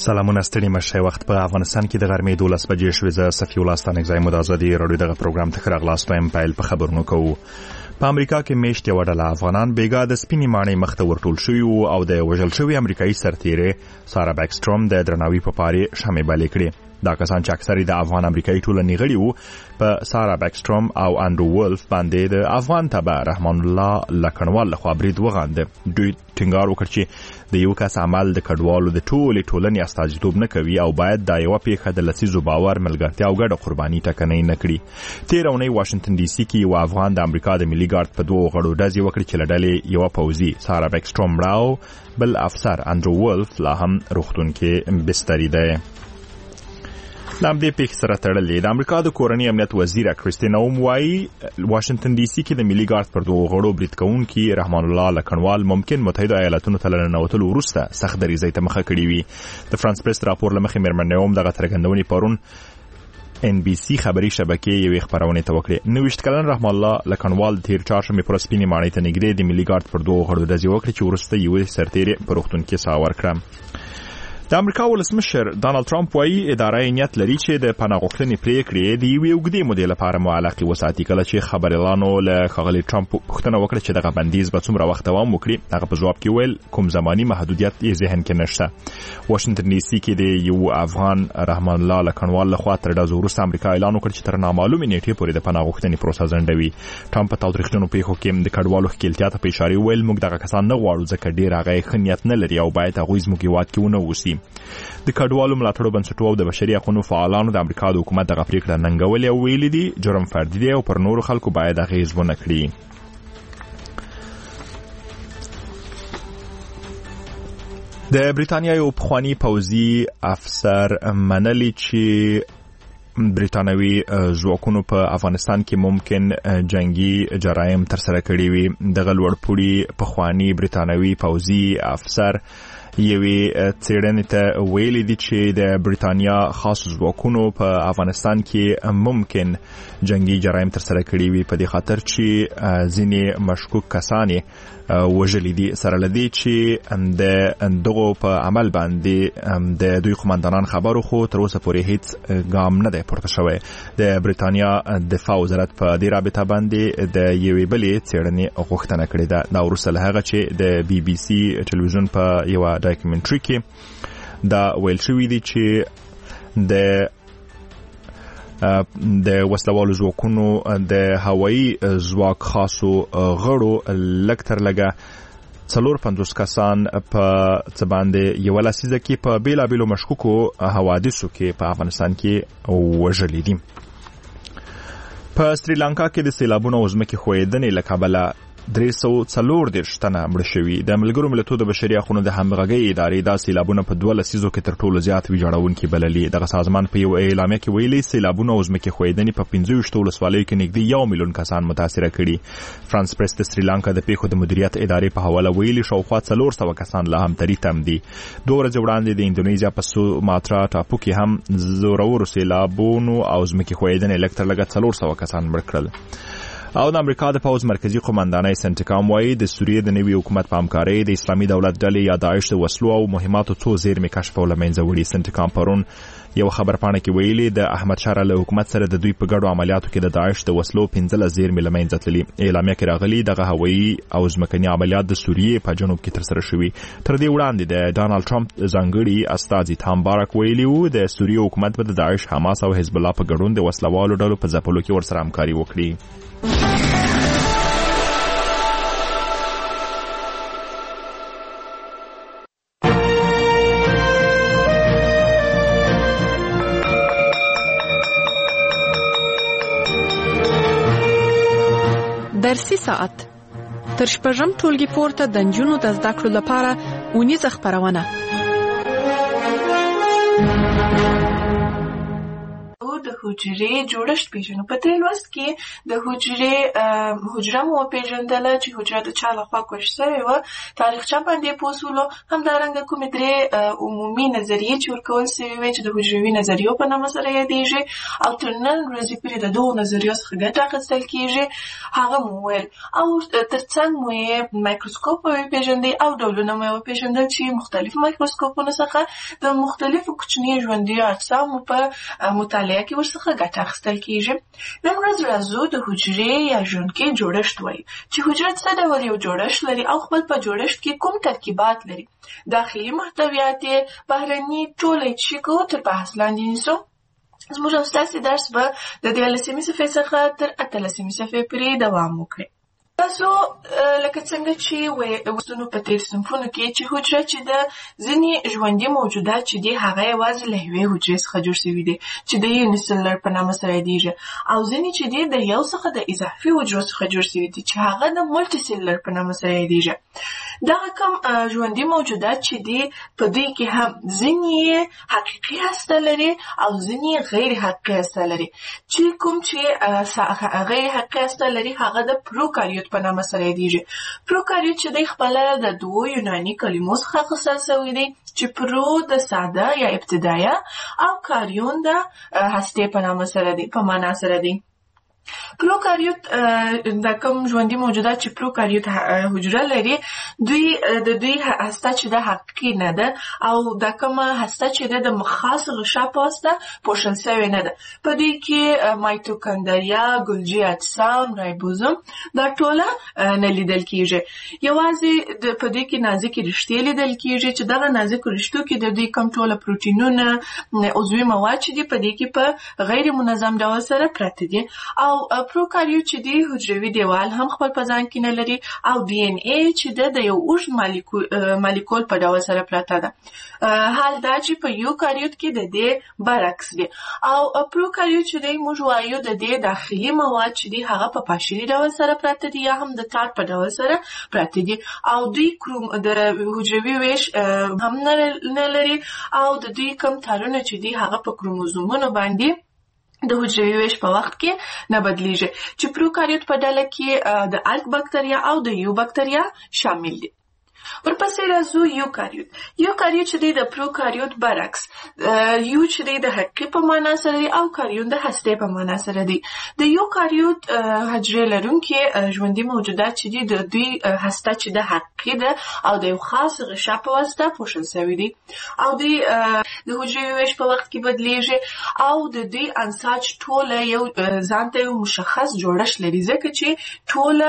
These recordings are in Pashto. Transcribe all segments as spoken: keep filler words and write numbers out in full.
سلامونه ستړي مشه وخت په افغانستان کې د غرمې دولس بجې شوې. زه صفي الله ستانکزی مو د ازادي راډیو دغه پروګرام ته ښه راغلاست وایم. پیل په خبرونو کوو. په امریکا کې میشت یوه ډله افغانان بیګا د سپینې ماڼۍ مخ ته ورټول شوي وو او د وژل شوي امریکایي سرتیرې سارا بیکسټروم د درناوي په پارې شمې بلې کړې. دا کسان چې اکثر د افغان امریکایي ټولنې غړي وو په سارا بیکسټروم او انډرو ولف باندې د افغان تبع رحمان الله لکنوال لخوا برید وغانده. دوی ټینګار وکړ چې د یو کس عمل د کډوالو د ټولې ټولنې استازیتوب نه کوي او باید دا یوه پیښه د لسیزو باور ملګرتیا او ګډه قرباني ټکنۍ نه کړي. تېره اونۍ واشنګټن ډي سي کې یو افغان د امریکا د ملي ګارد په دوو غړو ډزې وکړې چې له ډلې یوه پوځي سارا بیکسټروم مړه او بل افسر انډرو ولف لا هم روغتون کې بستري دی. د همدې پیښې سره تړلې د امریکا د کورنۍ امنیت وزیره کریستین نوم وایي واشنګټن ډي سي کې د ملي ګارد پر دوو غړو برید کوونکي رحمان الله لکنوال ممکن متحده ایالاتونو ته له ننوتلو وروسته سخت دریځۍ ته مخه کړې وي. د فرانس پریس راپور له مخې مېرمن نوم دغه څرګندونې پرون ان بي سي خبري شبکې یوې خپرونې ته وکړې. نوېشت کلن رحمان الله لکنوال د تېر چهارشنبې پر سپینې ماڼۍ ته نږدې د ملي ګارد پر دوو غړو ډزې وکړې چې وروسته یوې سرتیرې په روغتون کې ساه ورکړه. د امریکا ولسمشر ډانلډ ټرمپ وایي اداره یې نیت لري چې د پناه غوښتنې پریکړې د یوې اوږدې مودې لپاره معلقې وساتي. کله چې خبریالانو له ښاغلي ټرمپ پوښتنه وکړه چې دغه بندیز به څومره وخت دوام وکړي، هغه په ځواب کې ویل کوم زماني محدودیت یې ذهن کې نشته. واشنګټن ډي سي کې د یو افغان رحمان الله لکنوال لخوا تر ډزو وروسته امریکا اعلان وکړ چې تر نامعلومې نیټې پورې د پناه غوښتنې پروسه ځنډوي. ټرمپ په تاوتریخجنو پیښو کې د کډوالو ښکېلتیا ته په اشاره ویل موږ دغه کسان نه غواړو ځکه ډېر هغه یې ښه نیت نه لري او باید هغوی زموږ هېواد کې ونه اوسي. د کډوالو ملاتړو بنسټو او د بشري حقوقو فعالانو د امریکا د حکومت دغه پریکړه ننګولې او ویلي دي جرم فردي دی او پر نورو خلکو باید اغېز ونه کړي. د بریتانیا یو پخوانی پوځي افسر منلي چې بریتانوي ځواکونو په افغانستان کې ممکن جنگي جرایم ترسره کړي وي. دغه لوړپوړي پخوانی بریتانوي پوځي افسر یوې څېړنې ته ویلي دي چې د بریتانیا خاصو ځواکونو په افغانستان کې ممکن جنگي جرایم ترسره کړي وي په دې خاطر چې ځینې مشکوک کسان وژلي دي. سره له دې چې د دغو په عمل باندې د دوی قومندانان خبرو خو تر اوسه پورې هیڅ ګام نه دی پورته شوی. د بریتانیا دفاع وزارت په دې رابطه باندې د یوې بلې څېړنې غوښتنه کړې ده. دا وروسته له هغه چې د بي بي سي ټلویزیون په یوه ډاکومنټري کې دا ویل شوي دي چې د د وسلوالو ځواکونو د هوایي ځواک خاصو غړو لږ تر لږه څلور پنځوس کسان په څه باندې یوه لسیزه کې په بېلابېلو مشکوکو حوادثو کې په افغانستان کې وژلي دي. په سریلانکا کې د سیلابونو او ځمکې ښویېدنې له کبله درې سوه څلور دېرش تنه مړه شوي. د ملګرو ملتونو د بشري حقوقو د همغږۍ ادارې دا سیلابونه په دوه لسیزو کې تر ټولو زیات ویجاړونکي بللي. دغه سازمان په یو اعلامیه کې ویلي سیلابونه او ځمکې ښویېدنې په پنځه ویشتو ولسوالیو کې نږدې یو میلیون کسان متاثره کړي. فرانس پریس د سریلانکا د پیښو د مدیریت ادارې په حواله ویلي شاوخوا څلور سوه کسان له همتري تم دي. دوه ورځې وړاندې د اندونیزیا په سوماترا ټاپو کې هم زورورو سیلابونو او ځمکې ښویېدنې لږ تر لږه څلور سوه کسان مړه کړل. او د امریکا د پوځ مرکزی قومندانۍ سنټکام وایي د سوریې د نوي حکومت په همکارۍ د اسلامي دولت ډلې یا داعش د وسلو او مهماتو څو زیرمې کشف او له منځه وړي. سنټکام پرون یو خبرپاڼه کې ویلي د احمد شاه له حکومت سره د دوی په ګډو عملیاتو کې د داعش د وسلو پنځلس زیرمې له منځه تللي. اعلامیه کې راغلي دغه هوایي او ځمکني عملیات د سوریې په جنوب کې ترسره شوي. تر دې وړاندې د ډانلډ ټرمپ ځانګړي استازي تام بارک ویلي وو د سوریې حکومت به د داعش، حماس او حزب الله په ګډون د وسلوالو ډلو په ځپلو کې ورسره همکاري وکړي. درسي ساعت تر شپږم ټولګي پورته د نجونو د زده کړو لپاره اونیزه خپرونه. او د د حجرې جوړښت پیژنو. په دې لوست کې د حجرې حجره مو پیژندله چې حجره د چا لخوا کوښ شوې وه، تاریخچه باندې پوه شولو، همدارنګه کومې درې عمومي نظریې چې ورکول شوې وې چې د حجروي نظریو په نامه سره یادېږي او تر نن ورځې پورې د دغو نظریو څخه ګټه اخیستل کېږي، هغه مو وویل. او تر څنګ مو یې مایکروسکوپ وپېژندئ او ډولونه مو یې وپېژندل چې مختلفو مایکروسکوپونو څخه د مختلفو کوچنیو ژوندیو اجسامو په مطالعه کې ورڅخه ګټه اخیستل کېږي. نن ورځ راځو د حجرې یا ژوندکې جوړښت وایو چې حجره څه ډول یو جوړښت لري او خپل په جوړښت کې کوم ترکیبات لري. داخلي محتویات یې، بهرني ټول یې چې کوو تر بحث لاندې نیسو. زموږ او ستاسې درس به د دیارلسمې صفحې څخه تر اتلسمې صفحې پورې دوام وکړي. تاسو لکه څنګه چې وستونو په تیر صنفونو کې چې حجره چې د ځینې ژوندي موجودات چې دي هغه یوازې له یوې حجرې څخه جوړ شوي دي چې د یونیسلر په نامه سره یادېږي، او ځینې چې دي د یو څخه د اضافي حجرو څخه جوړ شوي دي چې هغه د مولټي سیلولر په نامه سره یادېږي. دغه کوم ژوندي موجودات چې دي په دوی کې هم ځینې حقیقي هسته لري او ځینې غیر حقیقي هسته لري. چې کوم چې غیر حقیقي هسته لري هغه د پروکاریوت په نامه سره یادېږي. پروکاریوت چې دی خپله د دوو یوناني کلمو څخه اخیستل شوی دی چې پرو د ساده یا ابتدایه او کاریون د هستې په نامه سره دی په معنا سره دی. پروکاریوت د کوم ژوندي موجودات چې پروکاریوت حجره لري دوی د دوی هسته چې د حقیقي نه ده او د کومه هسته چې د خاص غشا په واسطه پوښل شوې نه ده. په دوی کې مایتوکاندریا، ګولجي اجسام، رایبوزوم دا ټوله نه لیدل کېږي. یوازې په دوی کې نازکې رشتې لیدل کېږي چې دغه نازکو رشتو کې د دوی کوم ټوله پروټینونه، عضوي مواد چې دي په دوی کې په غیر منظم ډول سره پراته دي. او پروکاریوت چې دی حجروي دیوال هم خپل په ځان کې نه لري او ډي ان اے چې د یو اوږد مالیکول په ډول سره پراته ده. حال دا چې په یوکاریوت کې د دې برعکس دی. او پروکاریوت چې دی موږ وایو د دې داخلي مواد چې دی هغه په پاشلي ډول سره پراته دي یا هم د تار په ډول سره پراته دي او دوی د حجروي ویش هم نه لري او د دوی کوم تارونه چې دی هغه په کروموزومونو باندې د حجروي ویش په وخت کې نه بدلیږي. چې پروکاریوت په ډله کې د الک بکتریا او د یو بکتریا شامل دي. ورپسې راځو یوکاریوت. یوکاریوت چې دی د پروکاریوت برعکس، یو چې دی د حقیقي په معنا سره دی او کاریون د هستې په معنا سره دی. د یوکاریوت حجرې لرونکي ژوندي موجودات چې دی د دوی هسته چې د حقیقي ده او د یو خاص غشا په واسطه پوښل شوي دي او دوی د حجروي ویش په وخت کې بدلیږي او د دوی انساج ټوله یو ځان ته یو مشخص جوړښت لري ځکه چې ټوله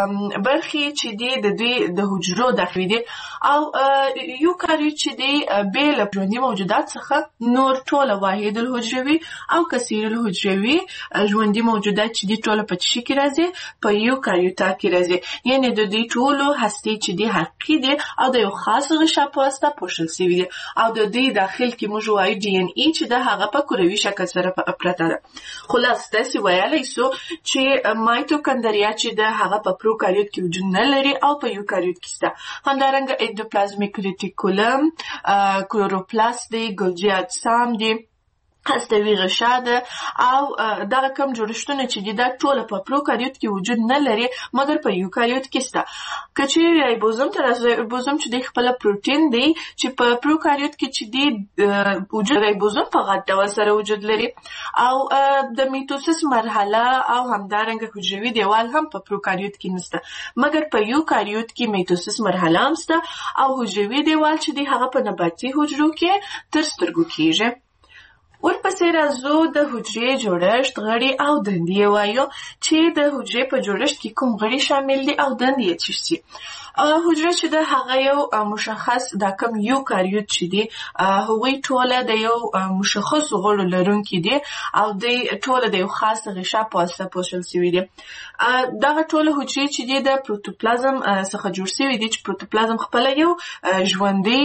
برخې چې دی د دوی د حجرو داخلي دي. او یوکاریوت چې دی بې له ژوندي موجودات څخه نور ټوله واحد الحجروي او کثیر الحجروي ژوندي موجودات چې دی ټوله په چی کې راځي په یوکاریوتا کې راځي. یعنې د دوی ټولو هستې چې دی حقیقي دي او د یو خاص غشا په واسطه پوښل شوي دي او د دوی داخل کې موږ وایو ډي ان اي چې د هغه په کروي شکل سره پرته ده. خلاص تاسې ویلی سو چې مایتوکاندریا چې د هغه په پروکاریوت کې وجود نه لري او په یوکاریوت کې شته. همدارنګه اندوپلازمیک ریټیکولم، کلوروپلاست دی، ګولجي اجسام دی، هستوي غشا ده او دغه کوم جوړښتونه چې دي دا ټوله په پروکاریوت کې وجود نه لري مګر په یوکاریوت کې شته. که چیرې رایبوزوم ته راشو، رایبوزوم چې دی خپله پروټین دی چې په پروکاریوت کې چې دی وجود رایبوزوم په غټ ډول سره وجود لري او د میتوسیس مرحله او همدارنګه حجروي دیوال هم په پروکاریوت کې نشته مګر په یوکاریوت کې میتوسیس مرحله هم شته او حجروي دیوال چې دی هغه په نباتي حجرو کې تر سترګو کېږي. ورپسې راځو د حجرې جوړښت، غړي او دندې وایو چې د حجرې په جوړښت کې کوم غړي شامل دي او دندې یې څه دي. حجره چې ده هغه یو مشخص دا کوم یوکاریوت چې دي هغوی ټوله د یو مشخص غړو لرونکي دي او د ټوله د یو خاص غشا په واسطه پوښل شوي دي. دغه ټوله حجرې چې دي د پروتوپلازم څخه جوړ شوي دي چې پروتوپلازم خپله یو ژوندی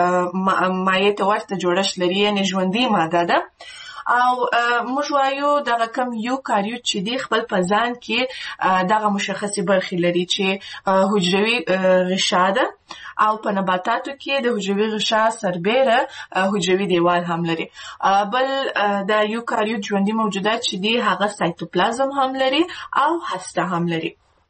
مایع ته ورته جوړښت لري، یعنې ژوندی ماده ده او موږ وایو دغه کوم یوکاریوت چې دی خپل په ځان کې دغه مشخصې برخې لري چې حجروي غشا ده او په نباتاتو کې د حجروي غشا سربېره حجروي دیوال هم لري. بل د یوکاریوت ژوندي موجودات چې دي هغه سایتوپلازم هم لري او هسته هم لري.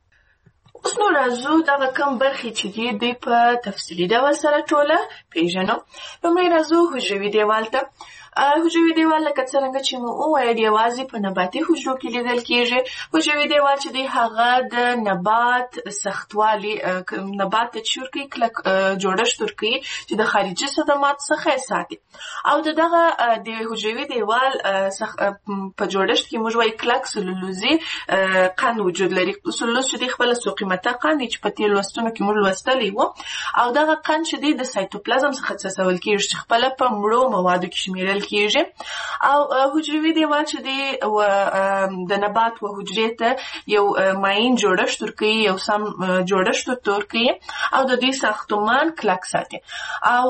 اوس نو راځو دغه کوم برخې چې دي دوی په تفصیلي ډول سره ټوله پیژنو. لومړی راځو حجروي دیوال ته. حجروي دیوال لکه څرنګه چې مو وویل یوازې په نباتي حجرو کې لیدل کېږي. حجروي دیوال چې دی هغه د نبات سختوالي نبات ته چې ورکوي کلک جوړښت ورکوي چې د خارجي صدمات څخه یې ساتي. او د دغه د حجروي دیوال په جوړښت کې موږ وایي کلک سلولوزي قند وجود لري. سلولوز چې دی خپله څو قیمته قند دی چې په تېر لوستونو کې موږ لوستلی وو. او دغه قند چې دی د سایتوپلازم څخه څڅول کېږي چې خپله په مړو موادو کې شمېرل کېږي. او حجروي دیوال چې دی د نبات و حجرې ته یو ماین جوړښت ورکوي، یو سم جوړښت ورته ورکوي او د دوی ساختمان کلک ساتي. او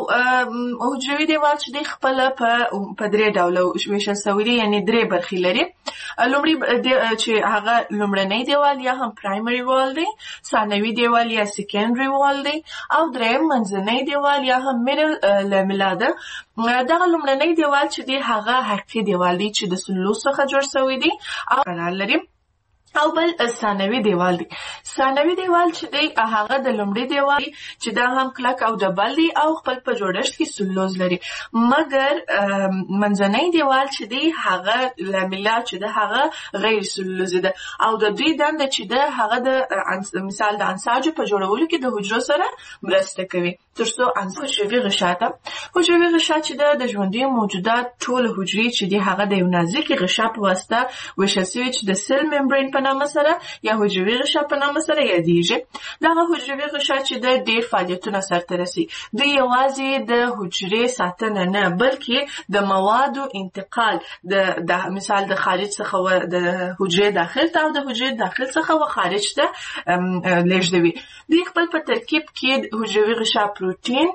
حجروي دیوال چې دی خپله په درې ډوله ویشل سوی دی، یعنې درې برخې لري. لومړی چې هغه لومړنی دیوال یا هم پرایمري وال دی، ثانوي دیوال یا سیکنډري وال دی، او دریم منځنی دیوال یا هم میډل لاملا ده. دغه لومړنی دیوال چې دی هغه حقیقي دیوال دی چې د سلولوز څخه جوړ شوی دی او قرار لري. او بل ثانوي دیوال دی. ثانوي دیوال چې دی هغه د لومړي دیوال چې دا هم کلک او ډبل دی او خپل په جوړښت کې سلولوز لري. مګر منځنی دیوال چې دی هغه لاملا چې ده هغه غیر سلولوزي ده او د دوی دنده چې ده هغه د مثال د انساجو په جوړولو کې د حجرو سره مرسته کوي تر څو حجروي غشا ته. حجروي غشا چې ده د ژوندیو موجودات ټول حجرې چې دی هغه د یو نازکې غشا په واسطه ویشل سوي چې د سیل ممبرین په نامه سره یا حجروي غشا په نامه سره یادیږي. دغه حجروي غشا چې د ډېر فعالیتونه سرته رسي. دوی یوازې د حجرې ساتنه نه بلکې د موادو انتقال د مثال د خارج څخه د حجرې داخل ته او د حجرې داخل څخه و خارج ته لیږدوي. دوی خپل په ترکیب کې حجروي غشا پروتین،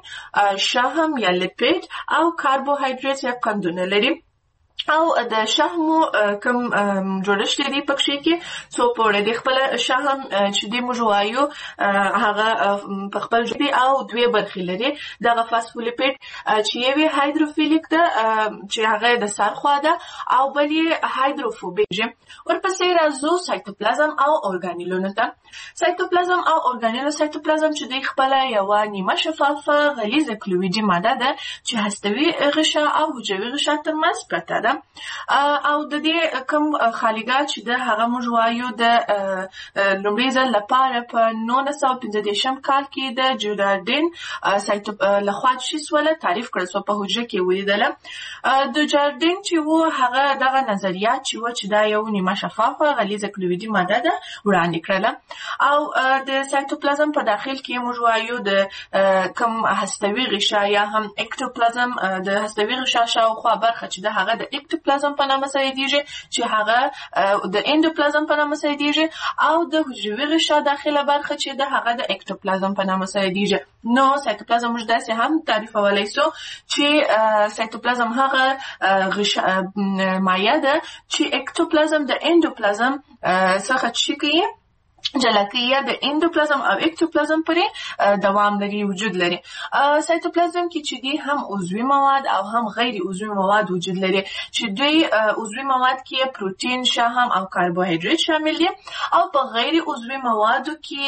شحم یا لیپید او کاربوهایدریت یا قندونه لري. او د شحمو کم جوړښت دی پکې کې څو پوړې دی. خپل شحم چې دی موږ وایو هغه په خپل ځای او دوه برخې لري. دغه فاسفولیپید چې یوه هایدروفیلیک ده چې هغه د سر خوا ده او بل یې هایدروفوبیک. ورپسې راځو سایتوپلازم او اورګانیلونو ته. سایتوپلازم او اورګانیلو سایتوپلازم چې دی خپل یو نیمه شفافه غلیظه کلویدي ماده ده چې هستوي غشا او حجروي غشا ترمنځ پرته ده. او د دې کوم خالیګات چې د هغه موږ وایو د لومړي ځل لپاره په نولس سوه پنځه دېرشم کال کې د جوراردین سایتو لخوا شي سوله تعریف کړل سو په حجره کې ولیدله. د جوراردین چې وو هغه دغه نظریات چې وو چې دا یو نیمه شفافه غلیظه کلویدي ماده ده وړاندې کړله. او د سایتوپلازم په داخل کې موږ وایو د کوم هستوي غشا یا هم اکتوپلازم د هستوي غشا شاوخوا برخه چې د هغه د اکتوپلازم په نامه سره یادیږي چې هغه د اندوپلازم په نامه سره یادیږي او د حجروي غشا داخله برخه چې د هغه د اکتوپلازم په نامه سره یادیږي. نو سایتوپلازم موږ داسې هم تعریفولای سو چې سایتوپلازم هغه غشا مایع ده چې اکتوپلازم د اندوپلازم څخه چې کوي جلکه یا د اندوپلازم او اکتوپلازم پرې دوام لري وجود لري. سایتوپلازم کې چې دی هم عضوي مواد او هم غیر عضوي مواد وجود لري چې دوی عضوي مواد کې پروتین، شحم او کاربوهایدریت شامل دي او په غیر عضوي موادو کې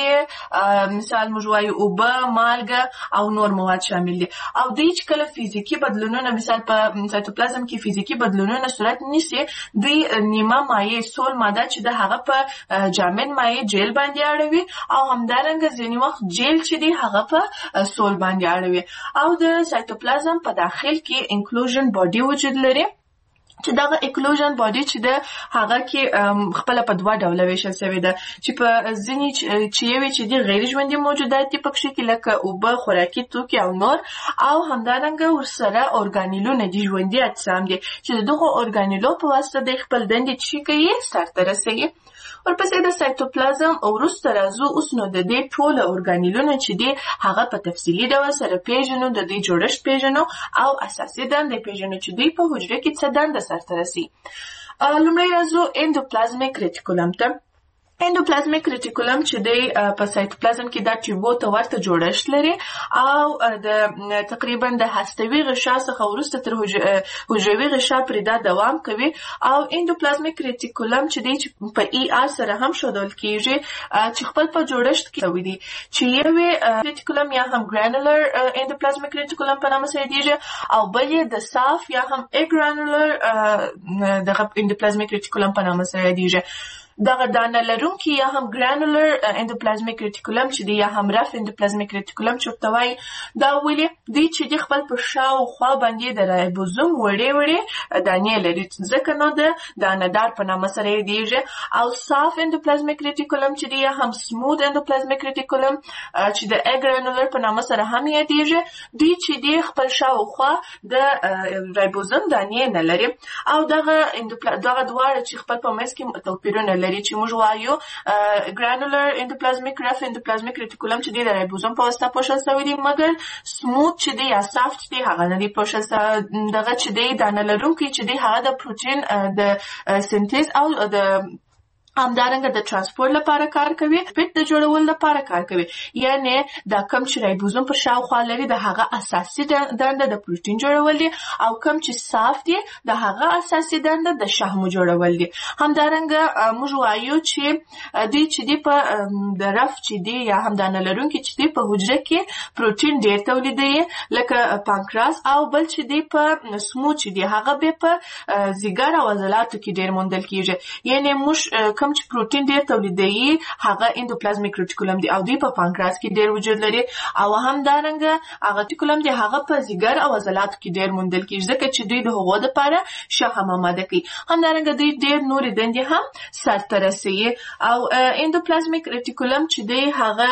مثال موږ وایو اوبه، مالګه او نور مواد شامل دي. او دوی چې کله فزیکی بدلونونه مثال په سایتوپلازم کې فزیکی بدلونونه صورت نیسي دوی نیمه مایع سول ماده چې د هغه په جامد مایع جیل باندې اړوي او همدارنګه ځینې وخت جیل چې دی هغه په سول باندې اړوي. او د سایتوپلازم په داخل کې انکلوژن باډي وجود لري چې دغه اکلوژن باډي چې د هغه کې خپل په دوه ډوله ویشل شوی ده چې په ځینې چې یوې چې د غیر ژوندي موجودات دي پکې کې لکه اوبه، خوراکي توکي او نور او همدارنګه ورسره اورګانیلونه دي ژوندي اجسام دي چې دغه اورګانیلو په واسطه د خپل دندې چې کوي سرته رسوي. ورپسې د سایتوپلازم او وروسته راځو اوس نو د دې ټول اورګانیلونه چې دي هغه په تفصیلي ډول سره پیژنو، د دې جوړښت پیژنو او اساسي دندې پیژنو چې دوی په حجره کې څه دنده سرته رسي. لومړی راځو اندوپلازمیک ریټیکولم ته. اندوپلازمیک ریټیکولم چې دی په سایتوپلازم کې دا ټیوبو ته ورته جوړښت لري او د تقریبا د هستوي غشا څخه وروسته تر حجروي غشا پورې دا دوام کوي او اندوپلازمیک ریټیکولم چې دی چې په ای آر سره هم ښودل کیږي چې خپل په جوړښت کې وي دي چې یو ریټیکولم یا هم ګرانولر اندوپلازمیک ریټیکولم په نامه سره یادیږي او بل یې د صاف یا هم اګرانولر د اندوپلازمیک ریټیکولم په نامه سره یادیږي. دغه دانه لرونکي یا هم ګرانولر اندوپلازمیک ریټیکولم چې دی یا هم رف اندوپلازمیک ریټیکولم چې ورته وایي دا ولې دی چې دی خپل په شاوخوا باندې د رایبوزوم وړې وړې دانې لري ځکه نو د دانهدار په نامه سره یادیږي او صاف اندوپلازمیک ریټیکولم چې دی یا هم سموث اندوپلازمیک ریټیکولم چې د اګرانولر په نامه سره هم یادیږي دی چې دی خپل شاوخوا د رایبوزوم دانې نه لري او دغه دغه دواړه چې خپل په منځ کې توپیرونه لري چې موږ وایو ګرانولر اندوپلازمیک رف اندوپلازمیک ریټیکولم چې دی د رایبوزوم په واسطه پوښل شوی دی مګر سموث چې دی یا صاف چې دی هغه نه دی پوښل شوی دغه چې دی دانه لرونکی چې دی هغه د پروتین د سنتیز او د همدارنګه د ترانسپورت لپاره کار کوي پیټ د جوړولو لپاره کار کوي یعنی دا کم چې رایبوزوم پر شاوخوا لري د هغه اساسي دنده د پروتین جوړول دي او کم چې صاف دي د هغه اساسي دنده د شحمو جوړول دي. همدارنګه موږ وایو چې دی چې دی په د رف چې دی یا هم دانه لرونکي چې دی په حجره کې پروتین ډیر تولیدوي لکه پانکراس او بل چې دی په سمو چې دی هغه به په ځیګر او عضلاتو کې ډیر موندل کیږي یعنی موږ کوم چې پروتین ډیر تولیدوي هغه اندوپلازمیک ریټیکولم دی او دی په پانکراس کې ډیر وجود لري او همدارنګه هغه ریټیکولم دی هغه په ځیګر او عضلاتو کې ډیر موندل کیږي ځکه چې دوی د هغو لپاره شحم آماده کوي. همدارنګه دوی ډیر نورې دندې هم سرته رسوي او اندوپلازمیک ریټیکولم چې دی هغه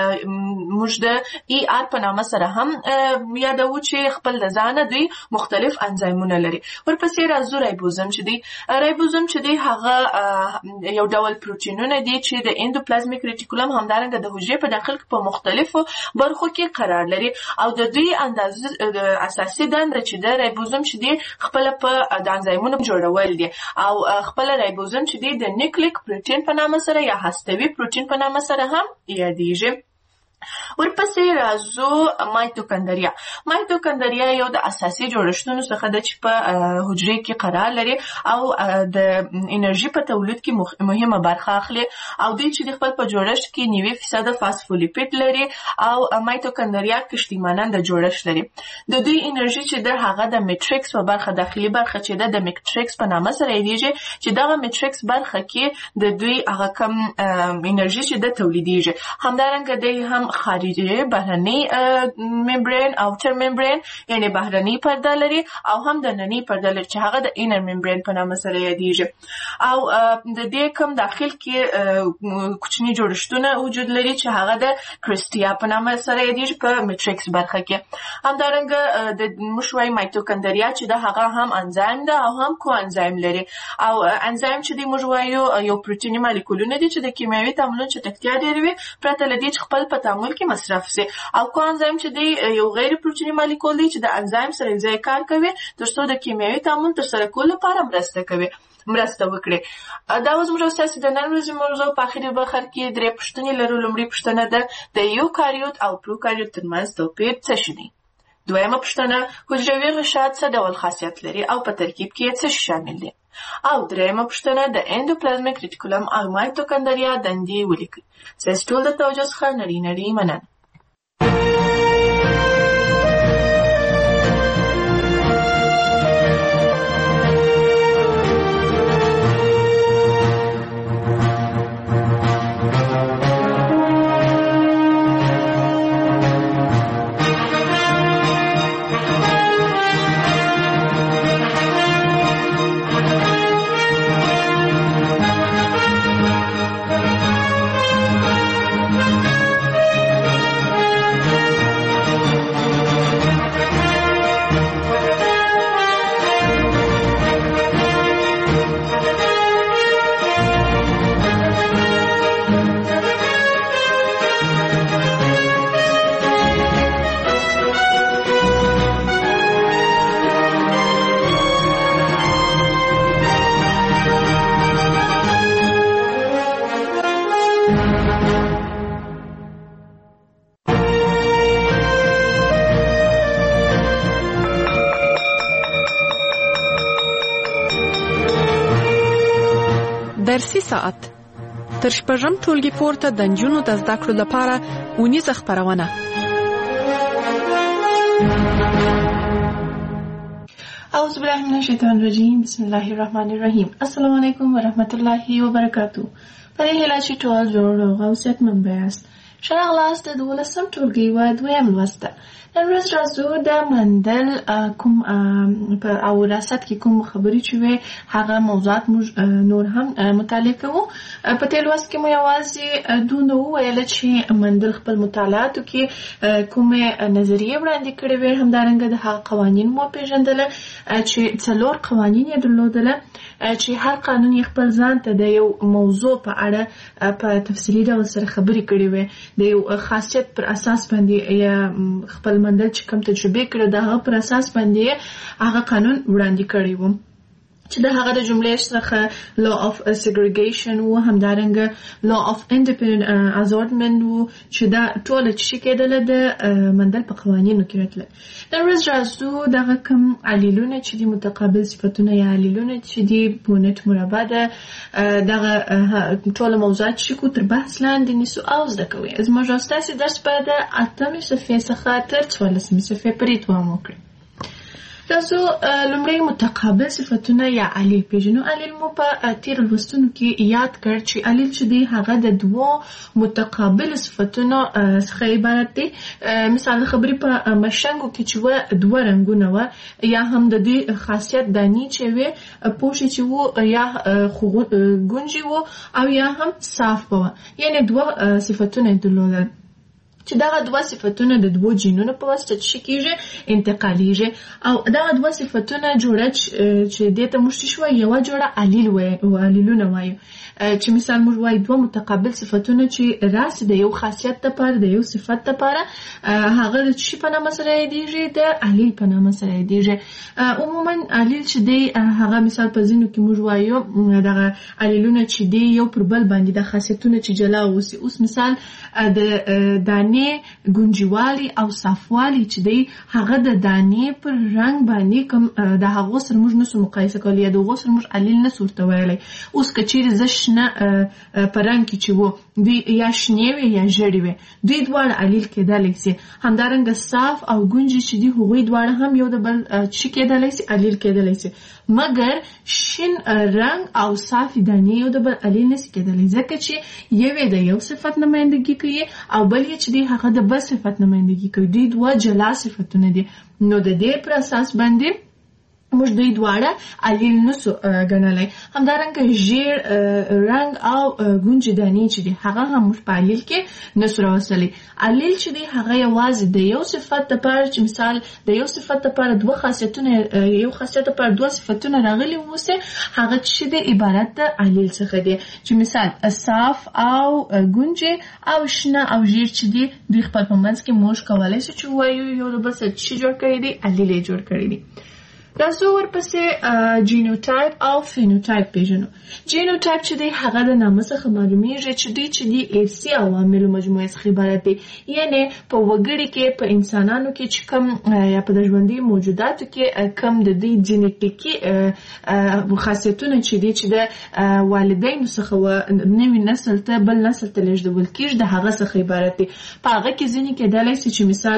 موږ د ای آر په نامه سره هم یادوو چې خپل د ځانه دوی مختلف انزایمونه لري. ورپسې راځو رایبوزوم چې دی رایبوزوم چې دی هغه یو ډول پروتینونه دي چې د اندوپلازمیک ریټیکولم همدارنګه د حجرې په داخل کې په مختلفو برخو کې قرار لري او د دوی اندازه د اساسي دنده چې د رایبوزوم چې دی خپل په د انزایمونو جوړول دي او خپل رایبوزوم چې دی د نیوکلیک پروتین په نامه سره یا هستوي پروتین په نامه سره هم یادیږي. ورپسې راځو مایتوکندریا. مایتوکندریا یو د اساسي جوړښتونو څخه ده چې په حجرې کې قرار لري او د انرژي په تولید کې مهمه برخه اخلي او دوی چې د خپل په جوړښت کې نوي فیصد فاسفولیپید لري او مایتوکندریا کشتیمانند د جوړښت لري. د دوی انرژي چې د هغه د میټریکس په برخه داخلي برخه چې ده د میټریکس په نامه سره یادیږي چې دغه میټریکس برخه کې د دوی هغه کم انرژي چې ده تولیدیږي. همدارنګه دوی هم خارجي بهرني ممبرین اوټر ممبرین یعنی بهرني پرده لري او هم د ننني پرده لري چې هغه د اینر ممبرین په نامه سره یادیږي او د دې کوم داخل کې کوچني جوړښتونه وجود لري چې هغه د کرسټیا په نامه سره یادیږي په میټریکس برخه کې. همدارنګه د مشوي مایتوکندریا چې د هغه هم انزایم ده او هم کو انزایم لري او انزایم چې د مشوي یو پروتیني مالیکولونه دي چې د کیمیاوي تعاملونو چټکتیا ډیروي پرته لدی چې خپل په تعامل کې مصرف سي او کو انزایم چې دی یو غیر پروتینی مالیکول دی چې د انزایم سره یوځای کار کوي ترڅو د کیمیاوي تعامل ترسره کولو لپاره مرسته کوي مرسته وکړي. دا اوس موږ تاسو د نن ورځې موضوع په اخري برخه کې درې پوښتنې لرو. لومړی پوښتنه ده د یوکاریوت او پروکاریوت ترمنځ توپیر څه شی دی؟ دویمه پوښتنه حجروي غشا څه ډول خاصیت لري او په ترکیب کې څه شامل دي؟ او دریمه پوښتنه د اندوپلازمیک ریټیکولم او مایتوکندریا دندې ولیکئ. ستاسو ټول د توجه څخه نړۍ نړۍ مننه. درسي ساعت تر شپږم ټولګي پورته د نجونو د زده کړو لپاره اونیزه خپرونه. اعوذ بالله من الشیطان الرجیم. بسم الله الرحمن الرحیم. السلام علیکم و رحمت الله و برکاته. په دې هیله چې ټول جوړ او غوثیت منبع یاست. ښه راغلاست د دولسم ټولګي و دویم لوست ته. نن ورځ راځو د مندل کوم او وراثت کې کوم خبرې چې وي هغه موضوعات موږ نور هم مطالعه کوو. په دې لوست کې مو یوازې دومره وویل چې مندل خپل مطالعاتو کې کومې نظریې وړاندې کړې وې، همدارنګه د هغه قوانین مو پېژندله چې څلور قوانین یې درلودله چې هر قانون یې خپل ځان ته د یو موضوع په اړه په تفصیلي ډول سره خبرې کړې وې، د یو خاصیت پر اساس باندې یا خپل مندل چې کوم تجربه کړې د هغه پر اساس باندې هغه قانون وړاندې کړی و چې د هغه د جملې څخه law of segregation و، همدارنګه law of independent assortment و، چې دا ټول چې کېدله د مندل په قوانینو کې راتله. نن ورځ راځو دغه کوم علیلونه چې دي متقابل صفتونه یا علیلونه چې دي بونټ مربع ده دغه ټول موضوعات چې کو تر بحث لاندې نیسو او زده کوي. زموږ ستاسو درس به د اتمې صفحې څخه تر څوارلسمې صفحې پورې دوام وکړي. تاسو لومړی متقابل صفتونه یا علیل پیژنو. علیل مو په تیر لوستونو کې یاد کړ چې علیل چې دی هغه د دوو متقابل صفتونو څخه عبارت دی. مثال خبرې په مشنګو کې چې و دوه رنګونه و یا هم د دې خاصیت دانی چې وي پوښي چې و یا ګونجي و او یا هم صاف و، یعنی دوه صفتونه درلودل چې دغه دوه صفتونه د دوه جینونو په واسطه چې کیږي انتقالیږي او دغه دوه صفتونه جوړه چې دې ته موږ شو یو جوړه علیل وایي او علیلونه وایي. چې مثال موږ وایي دوه متقابل صفتونه چې راس د یو خاصیت لپاره د یو صفت لپاره هغه د شي په نامه سره یادېږي، د علیل په نامه سره یادېږي. عموما علیل چې دی هغه مثال په ځینو کې موږ وایو دغه علیلونه چې دی یو پر بل باندې د خاصیتونه چې جلا اوسي. اوس مثال د دانې ګونجیوالي او صافوالي چې دی هغه د دانې پر رنګ باندې کوم د هغو سره موږ نسو مقایسه کولی یا د هغو سره موږ علیل نسو ورته ویلی. اوس که چیرې زه شنه په رنګ کې چې و دوی یا شنې وي یا ژړې وي دوی دواړه علیل کېدلی سي. همدارنګه صاف او ګونجي چې دي هغوی دواړه هم یو د بل چې کېدلی سي علیل کېدلی سي، مګر شین رنګ او صافي دانې یو د بل علیل نسي کېدلی ځکه چې یوې د یو صفت نمایندګي کوي او بل یې چې دی هغه د بل صفت نمایندګي کوي. دوی دوه جلا صفتونه دي. نو د دې پر اساس باندې موږ دوی دواړه علیل نسو ګڼلی. همدارنګه ژیړ رنګ او ګونجې دانې چې دي هغه هم موږ په علیل کې نسو راوستلی. علیل چې دی هغه یوازې د یو صفت لپاره چې مثال د یو صفت لپاره دوه خاصیتونه یو خاصیت لپاره دوه صفتونه راغلي اوسي هغه چې دی عبارت د علیل څخه دی. چې مثال صاف او ګونجې او شنه او ژیړ چې دی دوی خپل په منځ کې موږ کولی شو چې وایو یو د بل څه چې جوړ کړی دی علیل یې جوړ کړی دی. راځو ورپسې جینوټایپ او فینوټایپ پیژنو. جینوټایپ چې دی هغه د نامه څخه معلومیږي چې دوی چې دی ارثي عواملو مجموعه څخه عبارت دی، یعنی په وګړي کې په انسانانو کې چې کوم یا په د ژوندي موجوداتو کې کوم د دوی جینیټیکي خاصیتونه چې دی چې د والدینو څخه و نوي نسل ته بل نسل ته لیږدول کېږي د هغه څخه عبارت دی. په هغه کې ځینې کېدلی سي چې مثال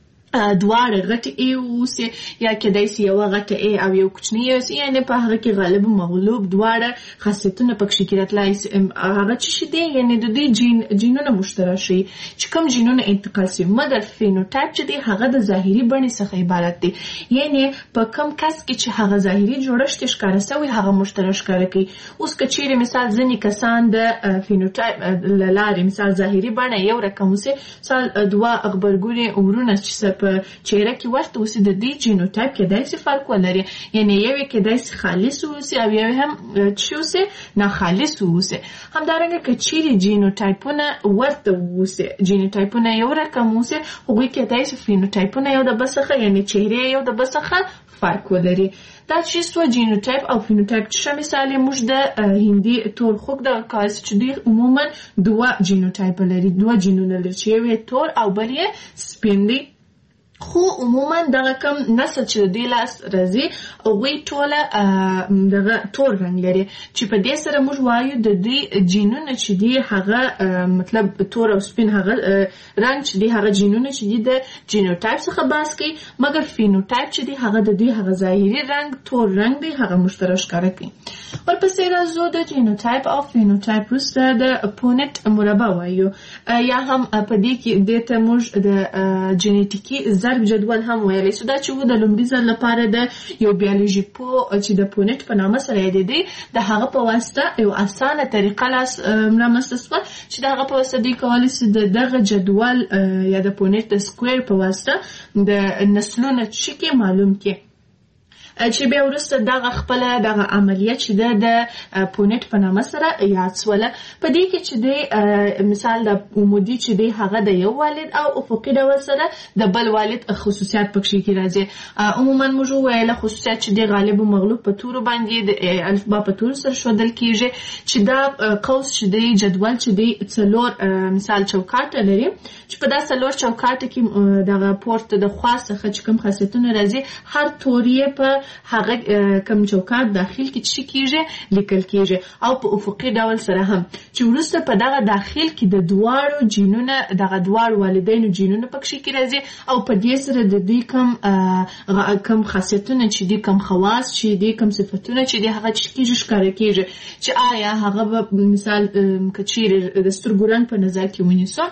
دواړه غټې ای اوسي یا کېدای سي یوه غټه ای او یو کوچنی اوسي، یعنې په هغه کې غالب مغلوب دواړه خاصیتونه پکښې کې راتلی سي. هغه څه شي دی یعنې د دوی جین جینونه مشترک شي چې کوم جینونه انتقال سي. مګر فینوټایپ چې دی هغه د ظاهري بڼې څخه عبارت دی، یعنې په کوم کس کې چې هغه ظاهري جوړښت یې ښکاره سوی هغه مشترک ښکاره کوي. اوس که چیرې مثال ځینې کسان د فینوټایپ له لارې مثال ظاهري بڼه یو رقم اوسي، مثال دوه غبرګونې ورونه چې په چهره کې ورته اوسي د دې جینوټایپ کېدای شي فرق ولري یعنی یو یې کېدای شي خالص اوسي او یو هم چې اوسي ناخالص اوسي همدارنګه که چیرې جینوټایپونه ورته اوسي جینوټایپونه یو رقم اوسي هغوی کېدای شي فینوټایپونه یو د بل څخه یعنی چهره یو د بل څخه فرق ولري دا چې سو جینوټایپ او فینوټایپ چې مثال موږ د هندي تور خوګ د کاس چې دوی عموما دوه جینوټایپ لري دوه جینونه لري چې یو تور او بل یې سپین دی خو عموما دغه کم نسل چې د لاس راځي هغوی ټوله دغه تور رنګ لري چې په دې سره موږ وایو د دې جینونه چې دي هغه مطلب تور او سپین هغه رنګ چې دي هغه جینونه چې دي د جینوټایپ څخه بحث کوي مګر فینوټایپ چې دي هغه د دوی هغه ظاهري رنګ تور رنګ دی هغه مشترک ښکاره کوي ورپسې راځو د جینوټایپ او فینوټایپ وروسته د پونټ مربع وایو یا هم په دې کې دې ته موږ د جینیټیکي ضرب جدول هم ویلی شو دا چې و د لومړي ځل لپاره د یو بیولوژي پوه چې د پونټ په نامه سره یادېدی د هغه په واسطه یو اسانه طریقه لاس رامنځته شوه چې د هغه په واسطه دوی کولی شي د دغه جدول یا د پونټ د سکویر په واسطه د نسلونه چې کې معلوم کړي چې بیا وروسته دغه خپل دغه عملیه چې د پونټ په نامه سره یاد سوله په دې کې چې د مثال د عمودي چې دی هغه د یو والد او افقي ډول سره د بل والد خصوصیات پکې کې راځي عموما موږ ویل خصوصیات چې دی غالب او مغلوب په تور باندې د الفبا په تور سره شودل کیږي چې دا قوس چې دی جدول چې دی څلور مثال چوکاټ لري چې په دا څلور چوکاټ کې دغه پورت د خاصه چې کوم خاصیتونه راځي هر توري په هغه کم چوکاټ داخل کې چې کیږي لیکل کیږي او په افقي ډول سره هم چې وروسته په دغه داخل کې د دواړو جینونو دغه دواړو والدینو جینونو پکې کې راځي او په دې سره د دې کم کم خاصیتونه چې دي کم خواص چې دي کم صفاتونه چې دي هغه چې کیږي ښکاره کیږي چې آیا هغه مثال کچیر د سترګو رنګ په نظر کې ونیسو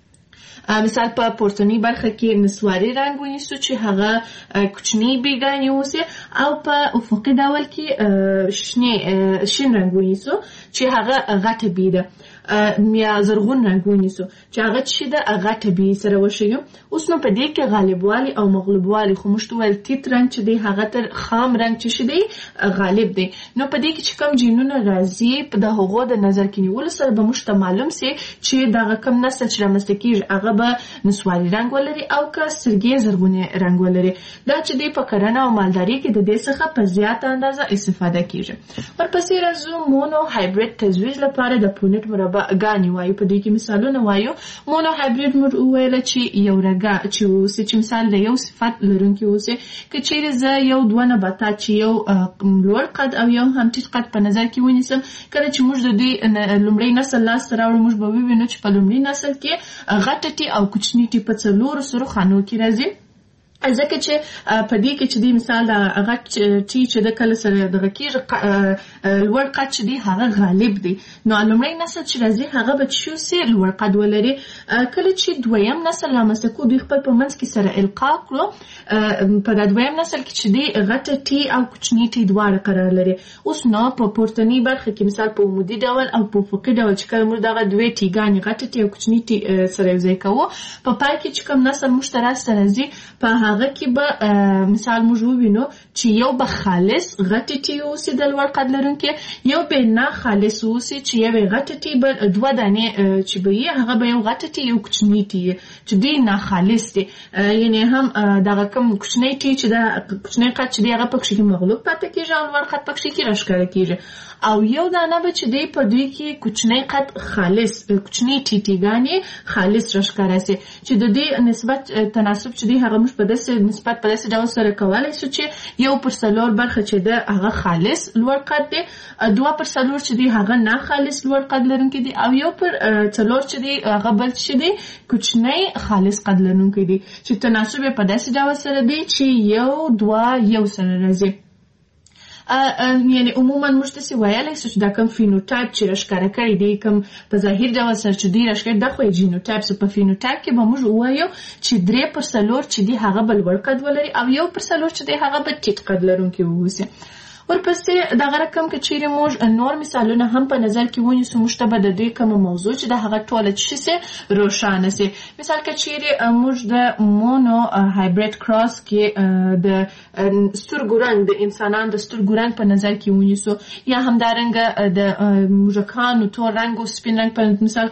مثال په پورتنی برخه کې نسواري رنګ ونیسو چې هغه کوچنی بیګانی اوسي او په افقي ډول کې شنه شین رنګ ونیسو چې هغه غټه بي ده یا زرغون رنګ ونیسو چې هغه چې د غټه بي سره وشيو اوس نو په دې کې غالبوالي او مغلوبوالي خو مشتول تیت رنګ چې دی هغه تر خام رنګ چې شي دی غالب دی نو په دې کې چې کوم جینونه راځي په د هغو د نظر کې نیول سره به مشته معلوم سي چې دغه کم نسل چې رامنځته کیږي هغه به نسواري رنګ ولري او که سرګي زرغونی رنګ ولري دا چې دی په کرنه او مالداري کې د دې څخه په زیاته اندازه استفاده کیږي ورپسې راځو مونو هایبرید تزویج لپاره د پونټ مربع غاني وایو په دې کې مثالونه وایو مونو هایبرید موږ ویل چې یو رګه چې اوس چې مثال د یو صفت لرونکي اوس کې چیرې ز یو دوه نباتات چې یو لوړ قد او یو هم ټیټ قد په نظر کې ونیسم کله چې موږ د دې لومړی نسل لاس راوړو موږ به وینو چې په لومړي نسل کې غټه او کوچنی ټي په څلور سره خانو کې راځي ځکه چې په دې کې چې دی مثال د غټ ټي چې د کله سره دغه کېږي لوړ قد چې دی هغه غالب دی نو لومړی نسل چې راځي هغه به شو سي لوړ قد ولري کله چې دویم نسل رامنځته کو دوی خپل په منځ کې سره القا کړو په د دویم نسل کې چې دی غټه ټي او کوچنی ټي دواړه قرار لري اوس نو په پورتنی برخه کې مثال په عمودي ډول او په افقي ډول چې کله موږ دغه دوه ټیګانې غټه ټي او کوچنی ټي سره یوځای کوو په پای کې چې کوم نسل مشترک راځي په هغه کې به مثال موږ ووینو چې یو به خالص غټه ټي اوسي د لوړ قد لرونکي یو به نه خالص اوسي چې یو غټه ټي به دوه دانې چې به یې هغه به یو غټه ټي یو کوچنی ټي چې دی نه خالص دي یعنی هم دغه کوم کوچنی ټي چې د کوچنی قد چې دی هغه پکې مغلوب پاتې کیږي او لوړ قد پکې کې راښکاره کیږي او یو دانه به چې دی په دوی کې کوچنی قد خالص کوچنی ټي ټیګانی خالص راښکاره سي چې د دې نسبت تناسب چې دی هغه مش په داسې نسبت په داسې ډول سره کولای شو چې یو پر څلور برخه چې ده هغه خالص لوړ قد دی دوه پر څلور چې دی هغه نه خالص لوړ قد لرونکي دي او یو پر څلور چې دی هغه بل چې دی کوچنی خالص قد لرونکي دي چې تناسب په داسې ډول سره دی چې یو دوه یو سره راځي یعنی عموما موږ تاسو ویلای شو چې دا کوم فینوټایپ چې راښکاره کړی دی کوم په ظاهر ډول سره چې دی راښکاره د خو جینوټایپ په فینوټایپ کې به موږ وایو چې درې پر څلور چې دی هغه بل ور قد ولري او یو پر څلور چې دی هغه به ټیټ قد لرونکي ووسی ورپسې دغه رقم کې چیرې موږ نور مثالونه هم په نظر کې ونیسو موږ ته به د دوی کومه موضوع چې د هغه ټوله څه سي روښانه سي. مثال کې چیرې موږ د مونو هایبرید کراس کې د سترګو رنګ د انسانانو د سترګو رنګ په نظر کې ونیسو یا همدارنګه د موږکانو تور رنګ او سپین رنګ په مثال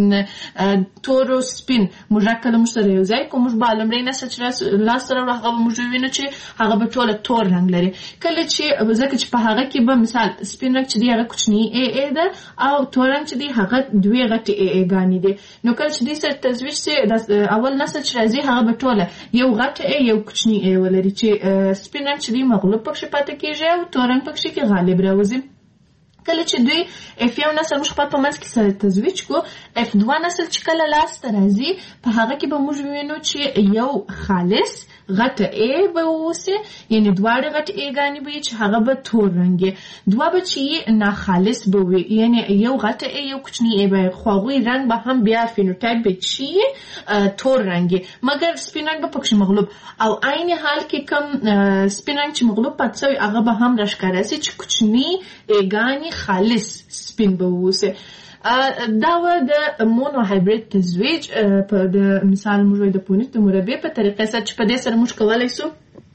کې تور او سپین موږک کله موږ سره یو ځای کوو موږ به لومړی نسل چې لاسته راوړو هغه به موږ ووینو چې هغه به ټوله تور رنګ لري. کله چې ځکه چې په هغه کې به مثال سپین رنګ چې دی هغه کوچنی ای ای ده او تور رنګ چې دی هغه دوی غټې ای ای ګانې دي. نو کله چې دوی سره تزویج سي د اول نسل چې راځي هغه به ټوله یو غټ ای یو کوچنی ای ولري چې سپین رنګ چې دی مغلوب پکښې پاتې کېږي او تور رنګ پکښې کې غالب راوځي. کله چې دوی اف یو نسل موږ خپل په منځ کې سره تزویج کو اف دوه نسل چې کله لاسته راځي په هغه کې به موږ وینو چې یو خالص غټه ای به اوسي یعنی دواړه غټ ای ګانې به چې هغه به تور رنګي دوه به چې ناخالص به وي یعنی یو غټه ای یو کوچنی ای به خو هغوی رنګ به هم بیا فینوټایپ به چې تور رنګي مګر سپین رنګ به پکښې مغلوب او عین حال کې کم سپین رنګ چې مغلوب پاتې شوی هغه به هم راښکاره سي چې کوچني ای ګانې خالص سپین به اوسي. دا و د مونو هایبرید تزویج په د مثال موږ د پونیت د مربع په طریقه سره چې په دې سره موږ کولی سو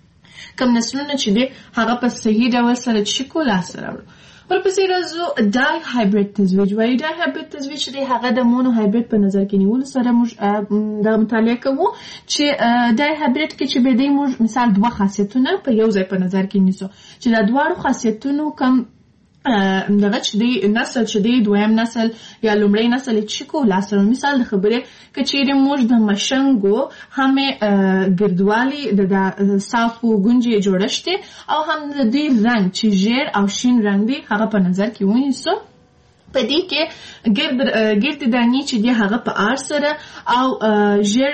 کم نسلونه چې دی هغه په صحیح ډول سره چې کو لاسته راوړو. ورپسې راځو ډای هایبرید تزویج وایي. ډای هایبرید تزویج چې دی هغه د مونو هایبرید په نظر کې نیولو سره موږ دا مطالعه کوو چې ډای هایبرید کې چې به دی موږ مثال دوه خاصیتونه په یو ځای په نظر کې نیسو چې دا دواړو خاصیتونو کم دغه چې دی نسل چې دی دویم نسل یا لومړی نسل چې کو لاسته مثال د خبرې که چیرې موږ د مشنګو همې ګردوالي د صافو ګونجې جوړښت او هم د دوی رنګ چې ژیړ او شین رنګ دی هغه په نظر کې ونیسو. په دې کې ګرد ګرد دانې چې دی هغه په آر سره او ژیړ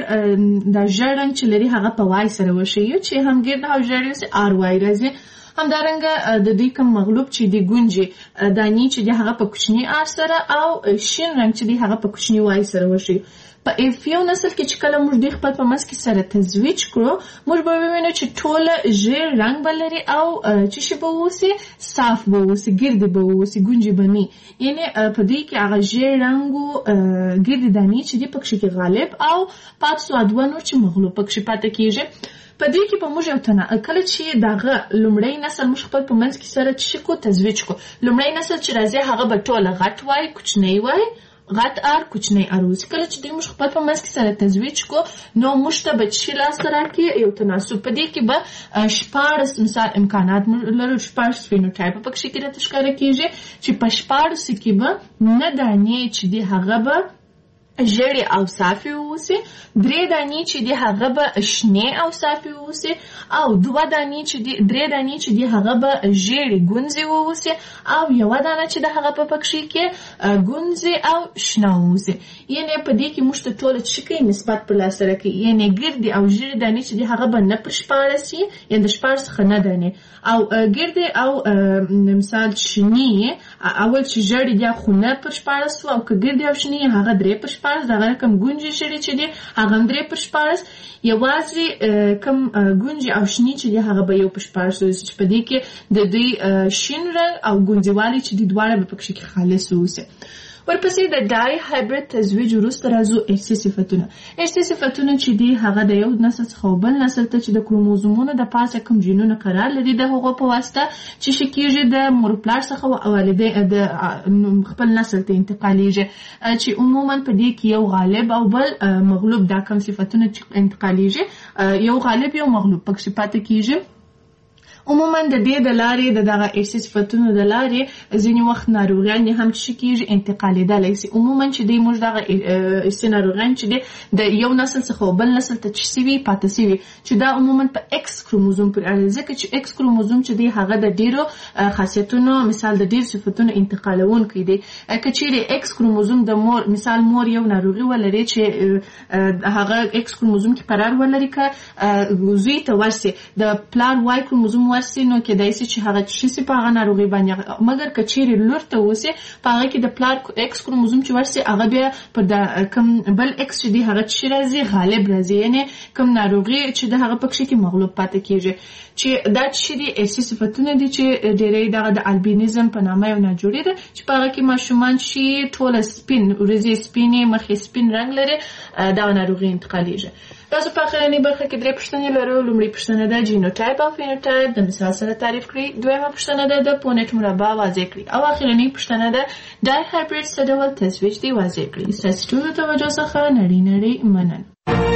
د ژیړ رنګ چې لري هغه په وای سره وښیو چې هم ګرد او ژیړ یې آر وای راځي. همدارنګه د دوی کوم مغلوب چې دی ګونجې دانې چې دی هغه په کوچني آر سره او شین رنګ چې دی هغه په کوچني وای سره وښیو. په اف یو نسل کې چې کله موږ دوی خپل په منځ کې سره تزویج کړو موږ به ووینو چې ټوله ژیړ رنګ به لري او چې شي به اوسي صاف به اوسي ګردې به اوسي ګونجې به نه یعنې په دوی کې هغه ژیړ رنګو ګردې دانې چې دی پکښې کې غالب او پاتې سو دوه نور چې مغلوب پکښې پاتې کېږي. په دې کې به موږ یو تنه کله چې دغه لومړی نسل موږ خپل په منځ کې سره چې کو تزویج کو لومړی نسل چې راځي هغه به ټوله غټ وای کوچنی وای غټ آر کوچنی آر اوسي. کله چې دوی موږ خپل په منځ کې سره تزویج کو نو موږ ته به چې لاسته راکړي یو تناسب په دې کې به شپاړس مثال امکانات لرو شپاړس فینوټایپ پکښې کې راته ښکاره کېږي چې په شپاړسو کې به نه دانې چې دی هغه به ژیړې او صافې واوسي درې دانې چې دی هغه به شنې او صافې واوسي او دوه دانې چې دی درې دانې چې دی هغه به ژیړې ګونځې واوسي او یوه دانه چې د هغه په پکښې کې ګونځې او شنه واوسي. یعنې په دې کې موږ ته ټوله څه کوي نسبت پر لاسه راکوي یعنې ګردې او ژیړې دانې چې دی هغه به نه پر شپاړس وي یعنې د شپاړس څخه نه دانې او ګردې او مثال شنې اول چې ژیړې دی خو نه پر شپاړس او که ګردې او شنې هغه درې پر شپاړس دغه رقم ګونجې ژیړې چې دی هغه هم درې پر شپاړس یوازې کم ګونجې او شنې چې دی هغه به یو پر شپاړس اوسي چې په دې کې د دوی شین رنګ او ګونځېوالی چې دی دواړه به پکښې کې خالص اوسي. ورپسې د ډای هایبرید تزویج وروسته راځو ارثي صفتونه. ارثي صفتونه چې دی هغه د یو نسل څخه بل نسل ته چې د کروموزومونو د پاسه کوم جینونه قرار لري د هغو په واسطه چې شي کېږي د مور پلار څخه والدین د خپل نسل ته انتقالیږي چې عموما په دې کې یو غالب او بل مغلوب دا کوم صفتونه چې انتقالیږي یو غالب یو مغلوب پکښې پاتې کېږي. عموما د دې د لارې د دغه ارثي صفتونو د لارې ځینې وخت ناروغیان هم چې کېږي انتقالېدلی سي. عموما چې دی موږ دغه ارثي ناروغیان چې دی د یو نسل څخه بل نسل ته چې سوي پاتې سوي چې دا عموما په ایکس کروموزوم پورې اړه ځکه چې ایکس کروموزوم چې دی هغه د ډېرو خاصیتونو مثال د ډېرو صفتونو انتقالونکی دی. که چیرې ایکس کروموزوم د مور مثال مور یو ناروغي ولري چې هغه ایکس کروموزوم کې قرار ولري که زوی ته ورسي د پلار وای کروموزوم ورسي نو کېدای شي چې هغه شي په هغه ناروغي باندې مګر کچېری لور ته وسی په هغه کې د پلار ایکس کروموزوم چې ورسي هغه بیا په د کم بل ایکس چې دی هغه چې راځي غالب راځي یعنی کم ناروغي چې د هغه پکې کې مغلوب پاتې کیږي چې دا چې دی اسی صفاتونه دي چې ډېرې دغه د البینیزم په نامه یو نه جوړې ده چې په هغه کې ماشومان شي ټول سپین ورځې سپینې مخې سپین رنگ لري دا ناروغي انتقالېږي. تاسو په اخرنۍ برخه کې درې پوښتنې لرو. لومړی پوښتنه ده جینوټایپ او فینوټایپ د مثال سره تعریف کړئ. دویمه پوښتنه ده د پونټ مربع واضح کړئ او اخرنۍ پوښتنه ده ډای هایبریډ څه ډول تزویج دی واضح کړئ. ستاسو ټولو توجه څخه نړۍ نړۍ مننه.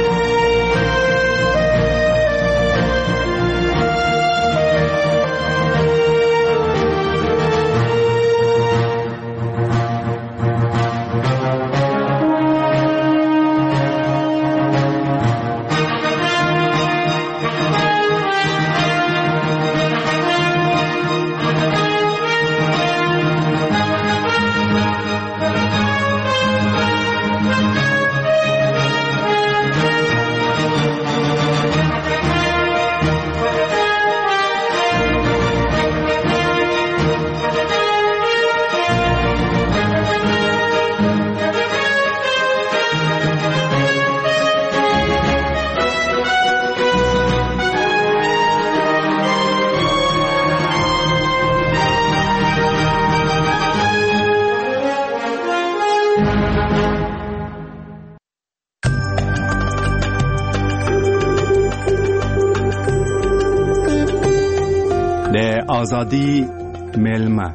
آزادی ملما.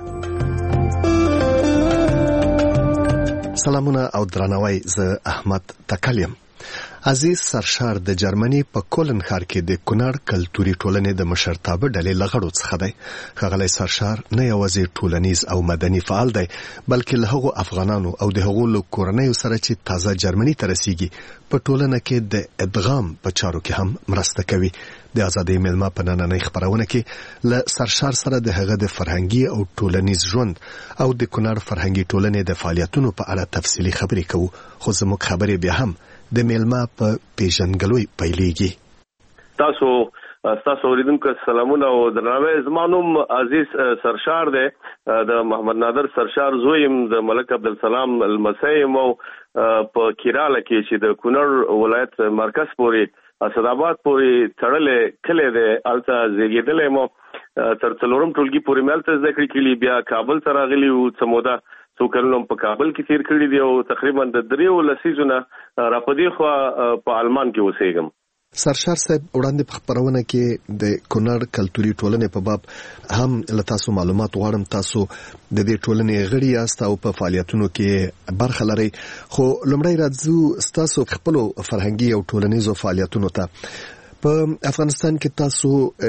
سلامونه او درناوی. زه احمد تکلیم. عزیز سرشار د جرمني په کولن ښار کې د کونړ کلتوري ټولنې د مشرتابه ډلې لغړو څخه دی. ښاغلی سرشار نه یوازې ټولنیز او مدني فعال دی بلکې له هغو افغانانو او د هغو له کورنیو سره چې تازه جرمني ته رسیږي په ټولنه کې د ادغام په چارو کې هم مرسته کوي. د ازادۍ ملما په نننۍ خپرونه کې له سرشار سره د هغه د فرهنګي او ټولنیز ژوند او د کونړ فرهنګي ټولنې د فعالیتونو په اړه تفصیلي خبرې کوو. خو زموږ خبرې بیا هم د میلما په پیژنګلوي پیلېږي. تاسو تاسو اوریدونکو سلامونه او درناوی. زما نوم عزیز سرشار دی، د محمد نادر سرشار زویم، د ملک عبدالسلام المسیم او په کیراله کې چې د کونړ ولایت مرکز پورې اسداباد پورې تړلې کله دی الته زیږیدلې مو تر څلورم ټولګي پورې مې الته زده کړې کلی بیا کابل ته راغلی او څموده څو کلونه په کابل کې تیر کړی دی او تقریبا د دریو لسیزونه را پدې خو په آلمان کې اوسېږم. سرشار صاحب وړاندې په خبرونه کې د کونړ کلتوري ټولنې په باب هم له تاسو معلومات غواړم. تاسو د دې ټولنې غړي یاست او په فعالیتونو کې برخه لرئ، خو لومړی راځو ستاسو خپل فرهنګي او ټولنیزو فعالیتونو ته. په افغانستان کې تاسو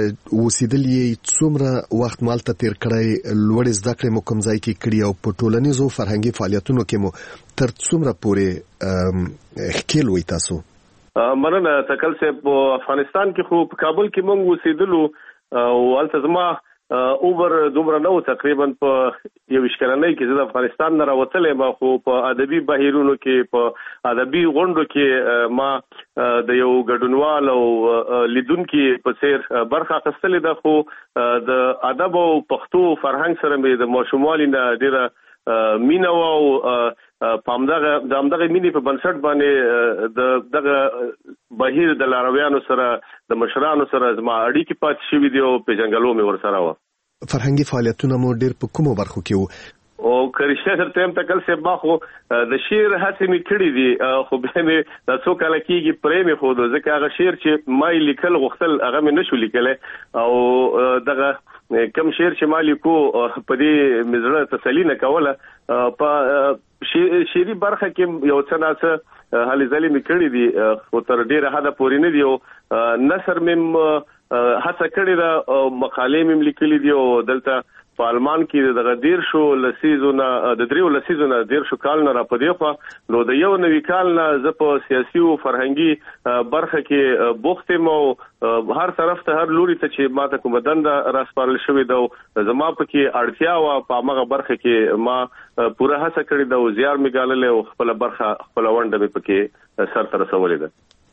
اوسېدلې څومره وخت مالته تیر کړی، لوړې زده کړې مو کوم ځای کې کړي او په ټولنیزو فرهنګي فعالیتونو کې مو تر څومره پورې ښکېل وئ تاسو؟ مننه تکل صاحب. په افغانستان کې خو په کابل کې موږ اوسېدلو او هلته زما اوبر دومره نه و، تقریبا په یو اشکرنۍ کې زه د افغانستان نه راوتلی ما، خو په ادبي بهیرونو کې په ادبي غونډو کې ما د یو ګډونوال او لیدونکي په څیر برخه اخیستلې ده. خو د ادب او پښتو فرهنګ سره مې د ماشوموالي نه ډېره مینه وه او په همدغه د همدغه مینې په بنسټ باندې د دغه بهیر د لارویانو سره د مشرانو سره زما اړیکې پاتې شوي دي او پیژنګلو مې ورسره وه. فرهنګي فعالیتونه مو ډېر په کومو برخو کې وو؟ او که رښتیا درته یم تکل صاحب، ما خو د شعر هڅې مې کړي دي، خو بیا مې دا څو کاله کېږي پرې مې ښودو، ځکه هغه شعر چې ما یې لیکل غوښتل هغه مې نه شو لیکلی او دغه کم شعر چې ما لیکو په دې مې زړه تسلي نه کوله. په شعري برخه کې یو څه ناڅه هلې ځلې مې کړي دي، خو تر ډېره حده پورې نه دي. او نثر مې هڅه کړې ده او مقالې مې لیکلي دي او دلته په آلمان کې دغه دیر شو لسیزونه د دریو لسیزونه دیر شو کال نه را پدې خو نو د یو نوي کال نه زه په سیاسي او فرهنګي برخه کې بوخت یم او هر طرف ته هر لوري ته چې ماته کوم دنده راسپارل شوې ده زما پکې اړتیا و په هغه برخه کې ما پوره هڅه کړې ده او زیار مې ګاللې او خپل برخه خپل ونده مې پکې سر تر رسولې ده.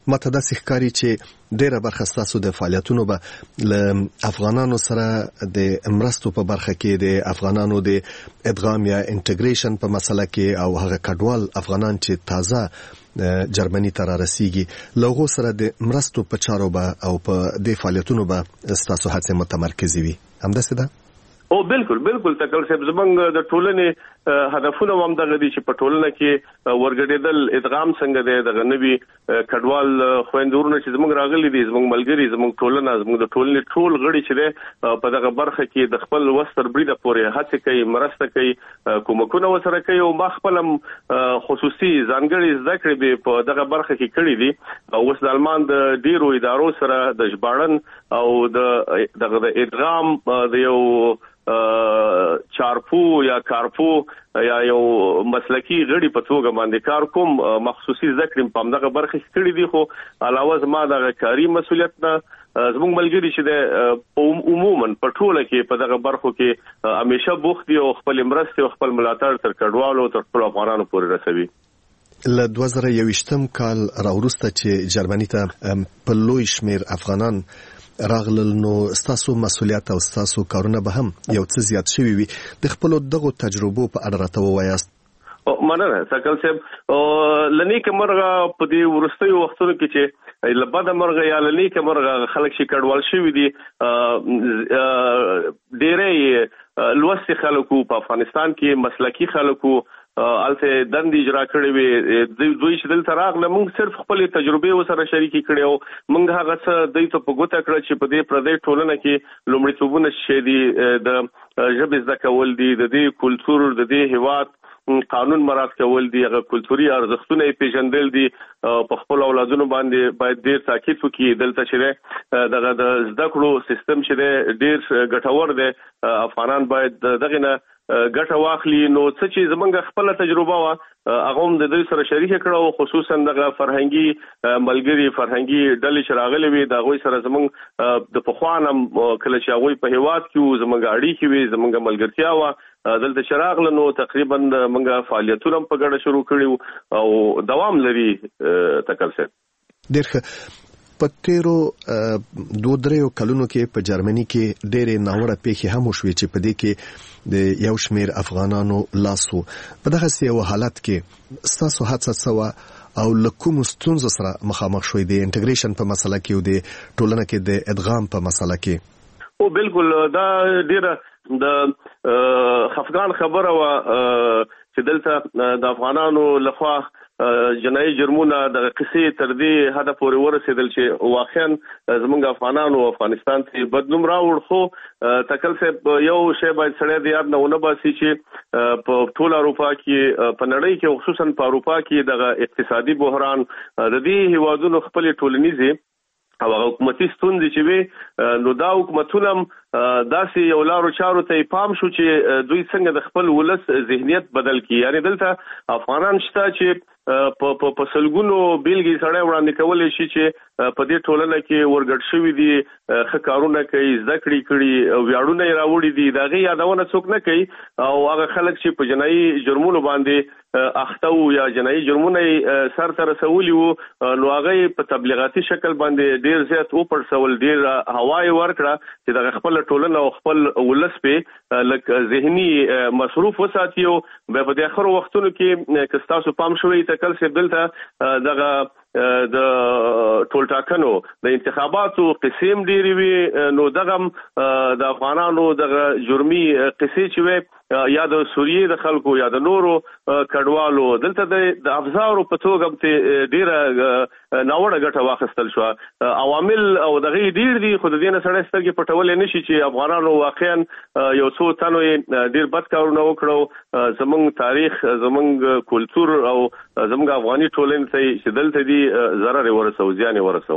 ماته داسې ښکاري چې ډیره برخه ستاسو د فعالیتونو به له افغانانو سره د مرستو په برخه کې د افغانانو د ادغام یا انټیګریشن په مسله کې او هغه کډوال افغانان چې تازه جرمني ته را رسیږي لغو سره د مرستو په چارو به او په دې فعالیتونو به ستاسو هڅې متمرکزې وي. همداسې ده؟ او بالکل بالکل تکل صاحب زمونږ د ټولنې هدفونه هم دغه دي چې په ټولنه کې ورګډېدل ادغام څنګه دی دغه نوي کډوال خويندورونه چې زمونږ راغلي دي زمونږ ملګري زمونږ ټولنه زمونږ د ټولنې ټول غړي چې دی په دغه برخه کې د خپل وستر بریده پورې هڅه کوي مرسته کوي کومکونه وسره کوي او ما خپل خصوصي ځانګړي زده کړې په دغه برخه کې کړې دي او اوس د المان د ډیرو ادارو سره د ژباړن او د دغه د ادغام د یو چارپو یا کارپو یا یو مسلکی غړي په توګه باندې کار کوم مخصوصي ذکر په دغه برخه کې کړی دی خو علاوه زما د کاری مسولیت نه زموږ ملګری چې د عموما په ټوله کې په دغه برخو کې همیشه بوخت دي او خپل مرسته او خپل ملاتړ تر کډوالو تر خپل افغانانو پورې رسوي. له دوه زره یوویشتم کال راوروسته چې جرمني ته په لوی شمیر افغانان راغلل نو ستاسو مسولیت او ستاسو کارونه به هم یو څه زیات شوي وي. د خپل دغه تجربو په اړه راته ووایاست. مننه سکل صاحب لنیک مرغه په دې ورستیو وختونو کې چې لبد مرغه یا لنیک مرغه خلک شي کډوال شوی دي ډېرې لوستي خلکو په افغانستان کې مسلکی خلکو الته دند اجرا کړی وي دوی چې دلته راغله موږ صرف خپل تجربه وسره شریکي کړي او موږ هغه څه دوی ته په ګوته کړ چې په دې پردې ټولنه کې لومړیتوبونه شې دي د ژبې زده کول دي د دې کلچر د دې هیواد قانون مراعات کول دي هغه کلتوري ارزښتونه پیژندل دي په خپل اولادونو باندې باید ډیر تاکید وکړي دلته چې دغه د زده کړو سیستم چې ډیر ګټور دی افغانان باید دغه نه ګټه واخلي نو څه چې زمونږ خپل تجربه وا هغه هم د دوی سره شریک کړو خصوصا دغه فرهنګي ملګری فرهنګي ډلې شراغلې وي د غوي سره زمونږ د پخوانم کله چې هغه په هیواد کې زمونږ اړیکې وي زمونږ ملګرتیا وا دلته شراغله نو تقریبا موږ فعالیتونه په ګډه شروع کړیو او دوام لري تکل څه ډېر په تیرو دوه درې کلونو کې په جرمني کې ډېرې ناوړه پیښې هم وشوې چې په دې کې د یو شمېر افغانانو لاسو په دغه یو حالت کې ستاسو هڅه څه او له کومو ستونزو سره مخامخ شوي د انټیګریشن په مسله کې او د ټولنه کې د ادغام په مسله کې؟ او بالکل دا ډېره د خفقان خبره وا چې دلته د افغانانو لخوا جنایي جرمونه د قصې تر دې هدف پورې ورسېدل چې واقعا زموږ افغانانو افغانستان ته بدنوم راوړ خو تکل صاحب یو شی باید سړی د یاد نه ونه باسي چې په ټول اروپا کې په نړۍ کې خصوصا په اروپا کې د اقتصادي بحران د دې هیوادونو خپل ټولنیزي او حکومتي ستونزې چې وي نو دا حکومتونه داسې یو لارو چارو ته پام شو چې دوی څنګه د خپل ولس ذهنیت بدل کړي یعنی دلته افغانان شته چې په په سلګونو بیلګې سره وړاندې کولای شي چې په دې ټولنه کې ورګډ شوی دي خکارونه کوي ذکرې کړي او ویاړونه راوړي دي دغه یادونه څوک نه کوي او هغه خلک چې په جنایي جرمونو باندې اخته او یا جنایي جرمونه سر تر رسولي وو نو هغه په تبلیغاتي شکل باندې ډیر زیات او پرسول ډیر هواي ورکړه چې دغه خپل ټولنه او خپل ولس په لک ذهني مصروف وساتيو په دې اخر وختونو کې کستاسو پام شوی تکل څه دلته دغه د ټولټاکنو د انتخاباتو قسم ډیری وی نو دغه د افغانانو دغه جرمي قصې چې وي یا د سوریې د خلکو یا د نورو کډوالو دلته د افزارو په توګه ته ډیره ناوړه ګټه واخیستل شو عوامل او دغه ډیر دي خو د دې نه سره سترګې پټول نشي چې افغانانو واقعا یو څو تنو ډیر بد کارونه وکړو زمونږ تاریخ زمونږ کلچر او زمونږ افغاني ټولنې ته چې دلته دي ضرر ورسو زیان ورسو.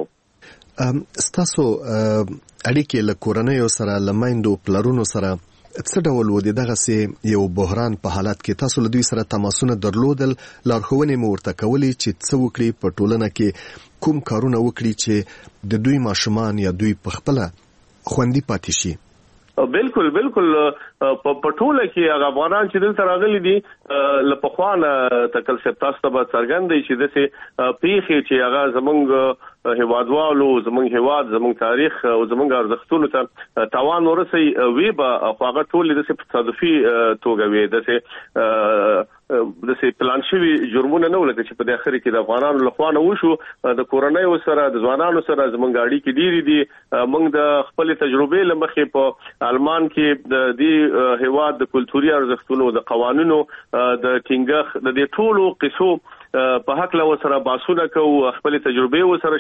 ستاسو اړیکې له کورنۍ سره لمایندو پلرونو سره څه ډول و دي دغه سي یو بحران په حالت کې تاسو له دوی سره تماسونه درلودل لارښوونې مو ورته کولې چې څه وکړي په ټولنه کې کوم کارونه وکړي چې د دوی ماشومان یا دوی په خپل خوندي پاتې شي؟ بالکل بالکل په ټوله کې هغه افغانان چې دلته راغلي دي لپخوانه تکل سپتاس ته څرګند دي چې دسه پیخي چې هغه زمونږ هوادوالو زمونږ هواد زمونږ تاریخ او زمونږ ارزښتونو ته تاوان ورسي وی به هغه ټول د تصادفي توګه وي دسه د سي پلان شوی جرمونه نه ولکه چې په داخلي کې د افغانانو لخوا نه وشو د کورونای سره د ځوانانو سره زمونږ اړیکې ډېری دي موږ د خپل تجربې لمخې په آلمان کې د دې هواد د کلتوري ارزښتونو د قوانینو د ټینګښ د دې ټولو قصو په حق له سره باسونه کوو خپل تجربې سره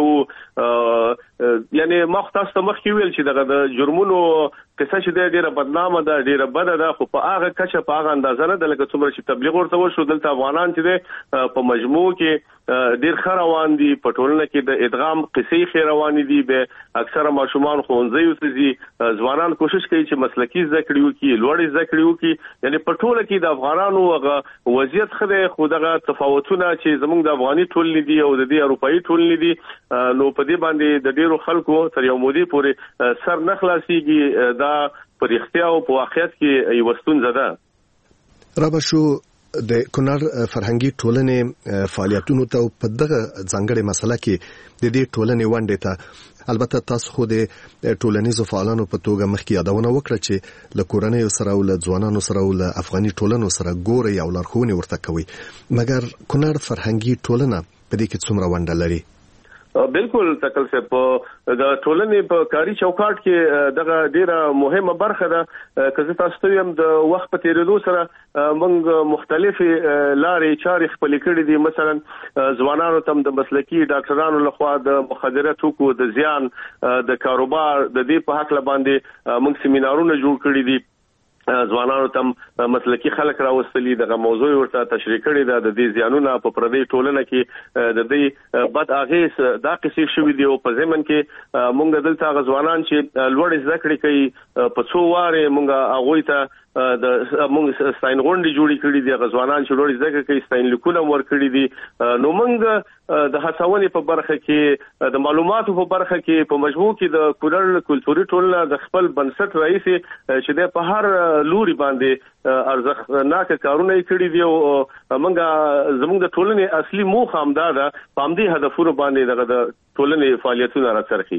شریکو یعنی مختص مخکې ویل چې دغه د جرمونو قصه چې ډیره بدنامه ده ډیره بده ده خو په هغه کچه په هغه اندازه نه ده لکه څومره چې تبلیغ ورته وشو دلته افغانان چې په مجموع کې ډیر ښه روان دي په ټولنه کې د ادغام قصې ښه روان دي به اکثره ماشومان ښوونځي ته ځي ځوانان کوشش کوي چې مسلکي زده کړې وکړي لوړ زده کړې وکړي یعنی په ټوله کې د افغانانو هغه وضعیت خو خو دغه تفاوتونه چې زموږ د افغاني ټولنې دي او د دې اروپאי ټولنې دي نو په دې باندې د ډیرو خلکو تر یو مودې پورې سر نه خلاصيږي دا پر اختیار او په واقعیت کې یو ستونزه ده رابشو د کونړ فرهنګي ټولنې فعالیتونو ته په دغه ځانګړې مسله کې د دې ټولنې ونډه ته البته تاسو خو د ټولنیزو فعالانو په توګه مخکې یادونه وکړه چې له کورنۍ سره او له ځوانانو سره او له افغاني ټولنو سره ګوري او لارښوونې ورته کوي مګر کونړ فرهنګي ټولنه په دې کې څومره ونډه لري بالکل تکل سے په د ټولنې په کاری چوکاټ کې دغه ډیره مهمه برخه ده که تاسو ته هم د وخت په تیریدو سره موږ مختلفي لارې چارې خپل کړې دي مثلا ځوانانو تم د مسلکي ډاکټرانو لخوا د مخدره توکو د زیان د کاروبار د دې په حق باندې موږ سیمینارونه جوړ کړی دي ځوانانو تم مسلکي خلک راوستلي دغه موضوع ورته تشریح کړي ده د دې زیانونه په پردي ټولنه کې د دې بد اغیز دا قصې شوې دي او په ځمن کې مونږ دلته غزوانان چې لوړ زده کړې کوي په څو واره مونږ هغه ته د مونږ ستاین غونډې جوړې کړې دي غزوانان چې لوړ زده کړې کوي ستاین لیکونه ور کړې دي نو مونږ د هڅونې په برخه کې د معلوماتو په برخه کې په مجموع کې د کونړ کلتوري ټولنه د خپل بنسټ رئیس چې د په هر لوري باندې ارزښتناک کارونه کړی دی او موږ زموږ د ټولنې اصلي موخه همدا ده په همدې هدفونو باندې د ټولنې فعالیتونه راڅرخي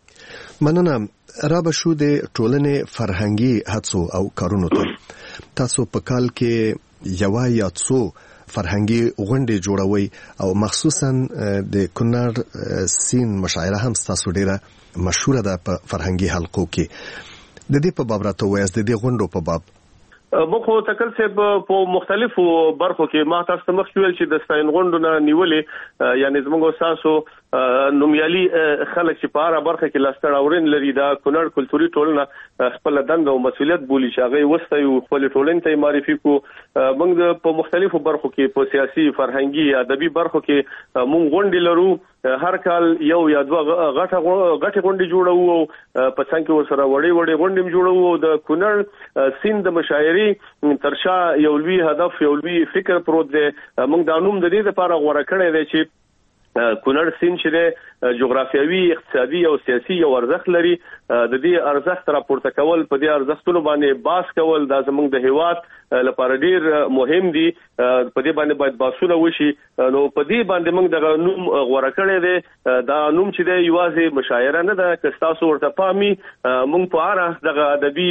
مننه رابشو د ټولنې فرهنګي هڅو او کارونو ته تاسو په کال کې یو یا څو فرهنګي غونډې جوړوي او مخصوصا د کونړ سین مشاعره هم تاسو ډیره مشهوره ده په فرهنګي حلقو کې د دې په باب راته وایي د دې غونډو په باب مخه تکل سب په مختلفو برخو کې ما تاسو مخ ویل چې د ستاین غونډونه نیولې یعنی زموږ تاسو نومیالي خلک چې په اړه برخه کې لاستړ اورین لري دا کونړ کلتوري ټولنه خپل دنده او مسولیت بولی چې هغه وسته یو خپل ټولنې ته معرفي کو موږ په مختلفو برخو کې په سیاسي فرهنګي ادبي برخو کې موږ غونډې لرو هر کال یو یا دوه غټه غټه غونډې جوړو په څنګه ور سره وړي وړي غونډې جوړو د کونړ سیند مشاعري ترشا یو لوی هدف یو لوی فکر پروت دی موږ د انوم د دې لپاره غوړه کړی دی چې کونړ سیند چې جغرافیوي اقتصادي او سیاسي یو ارزښت لري د دې ارزښت راپورته کول په دې ارزښتونو باندې باس کول د زموږ د هیواد لپاره ډیر مهم دي په دې باندې باید باسونه وشي نو په دې باندې موږ د نوم غوړه کړی دی دا نوم چې دی یوازې مشاعره نه ده که تاسو ورته پامي موږ په اړه د ادبي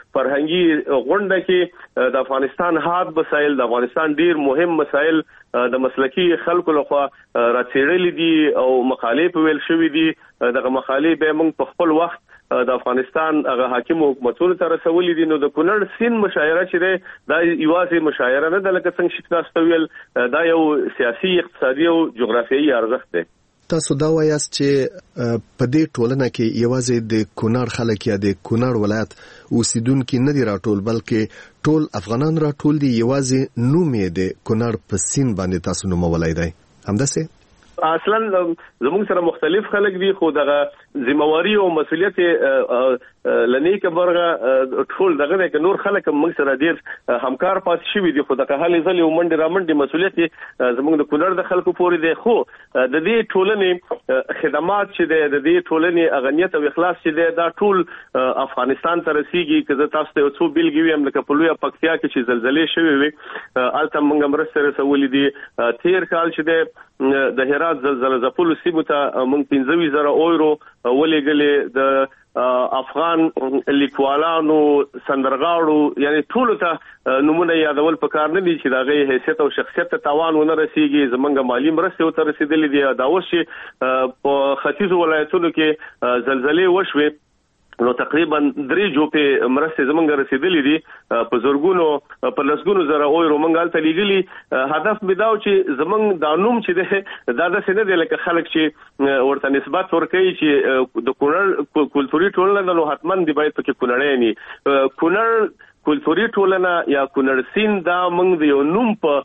فرهنګي غونډه کې د افغانستان حاد مسایل د افغانستان ډیر مهم مسایل د مسلکي خلکو لخوا راڅېړل دي او مقالې په ویل شوې دي دغه مقالې به موږ په خپل وخت د افغانستان هغه حاکم حکومتونو ته رسولې دي نو د کونړ سین مشاعره چې ده دا یوازې مشاعره نه ده لکه څنګه چې تاسو ویل دا یو سیاسي اقتصادي او جغرافیایي ارزښت دی تاسو دا وایاست چې په دې ټولنه کې یوازې د کونړ خلک یا د کونړ ولایت اوسیدونکو نه دي راټول بلکې ټول افغانان راټول دي یوازې نوم یې د کونړ په سین باندې تاسو نومولای دی همداسې اصلا زموږ سره مختلف خلک دي خو دغه ذمہواری او مسولیت لنی کبرغه ټول دغه کې نور خلک موږ سره ډیر همکار پات شوي دي خو د کهالي ځلې ومنډي رامنډي مسولیت زموږ د کونړ د خلکو پورې دی خو د دې ټولنې خدمات چې د دې ټولنې اغنیت او اخلاص چې دی دا ټول افغانستان ته رسیږي که تاسو ته څو بیلګې ویم لکه په لویه پکتیا کې چې زلزلې شوې وي الته موږ مرسته رسولې دي تیر کال چې د د هرات زلزلې ځپلو سیمو ته موږ پنځه زره یورو ولېږلې د افغان لیکوالانو سندرغاړو یعنی ټول ته نمونه یادول پکار نه دي چې دغه حیثیت او شخصیت ته تاوان ونه رسیږي زمونږ مالی مرسته ته رسیدلې دي دا اوس چې په ختیځ ولایتونو کې زلزلې وشوي نو تقریبا درې جوپې مرسته زمونږ رسیدلې دي په زورګونو په لسګونو زره یورو مونږ ته لیږلي هدف مداو چې زمونږ د نوم چې ده دا د سینې د لکه خلک چې ورته نسبت ورکوي چې د کونړ کلتوري ټولنه نو حتمان دی باید پکې کونړی نه کونړ کلتوري ټولنه یا کونړ سیند دا موږ د یو نوم په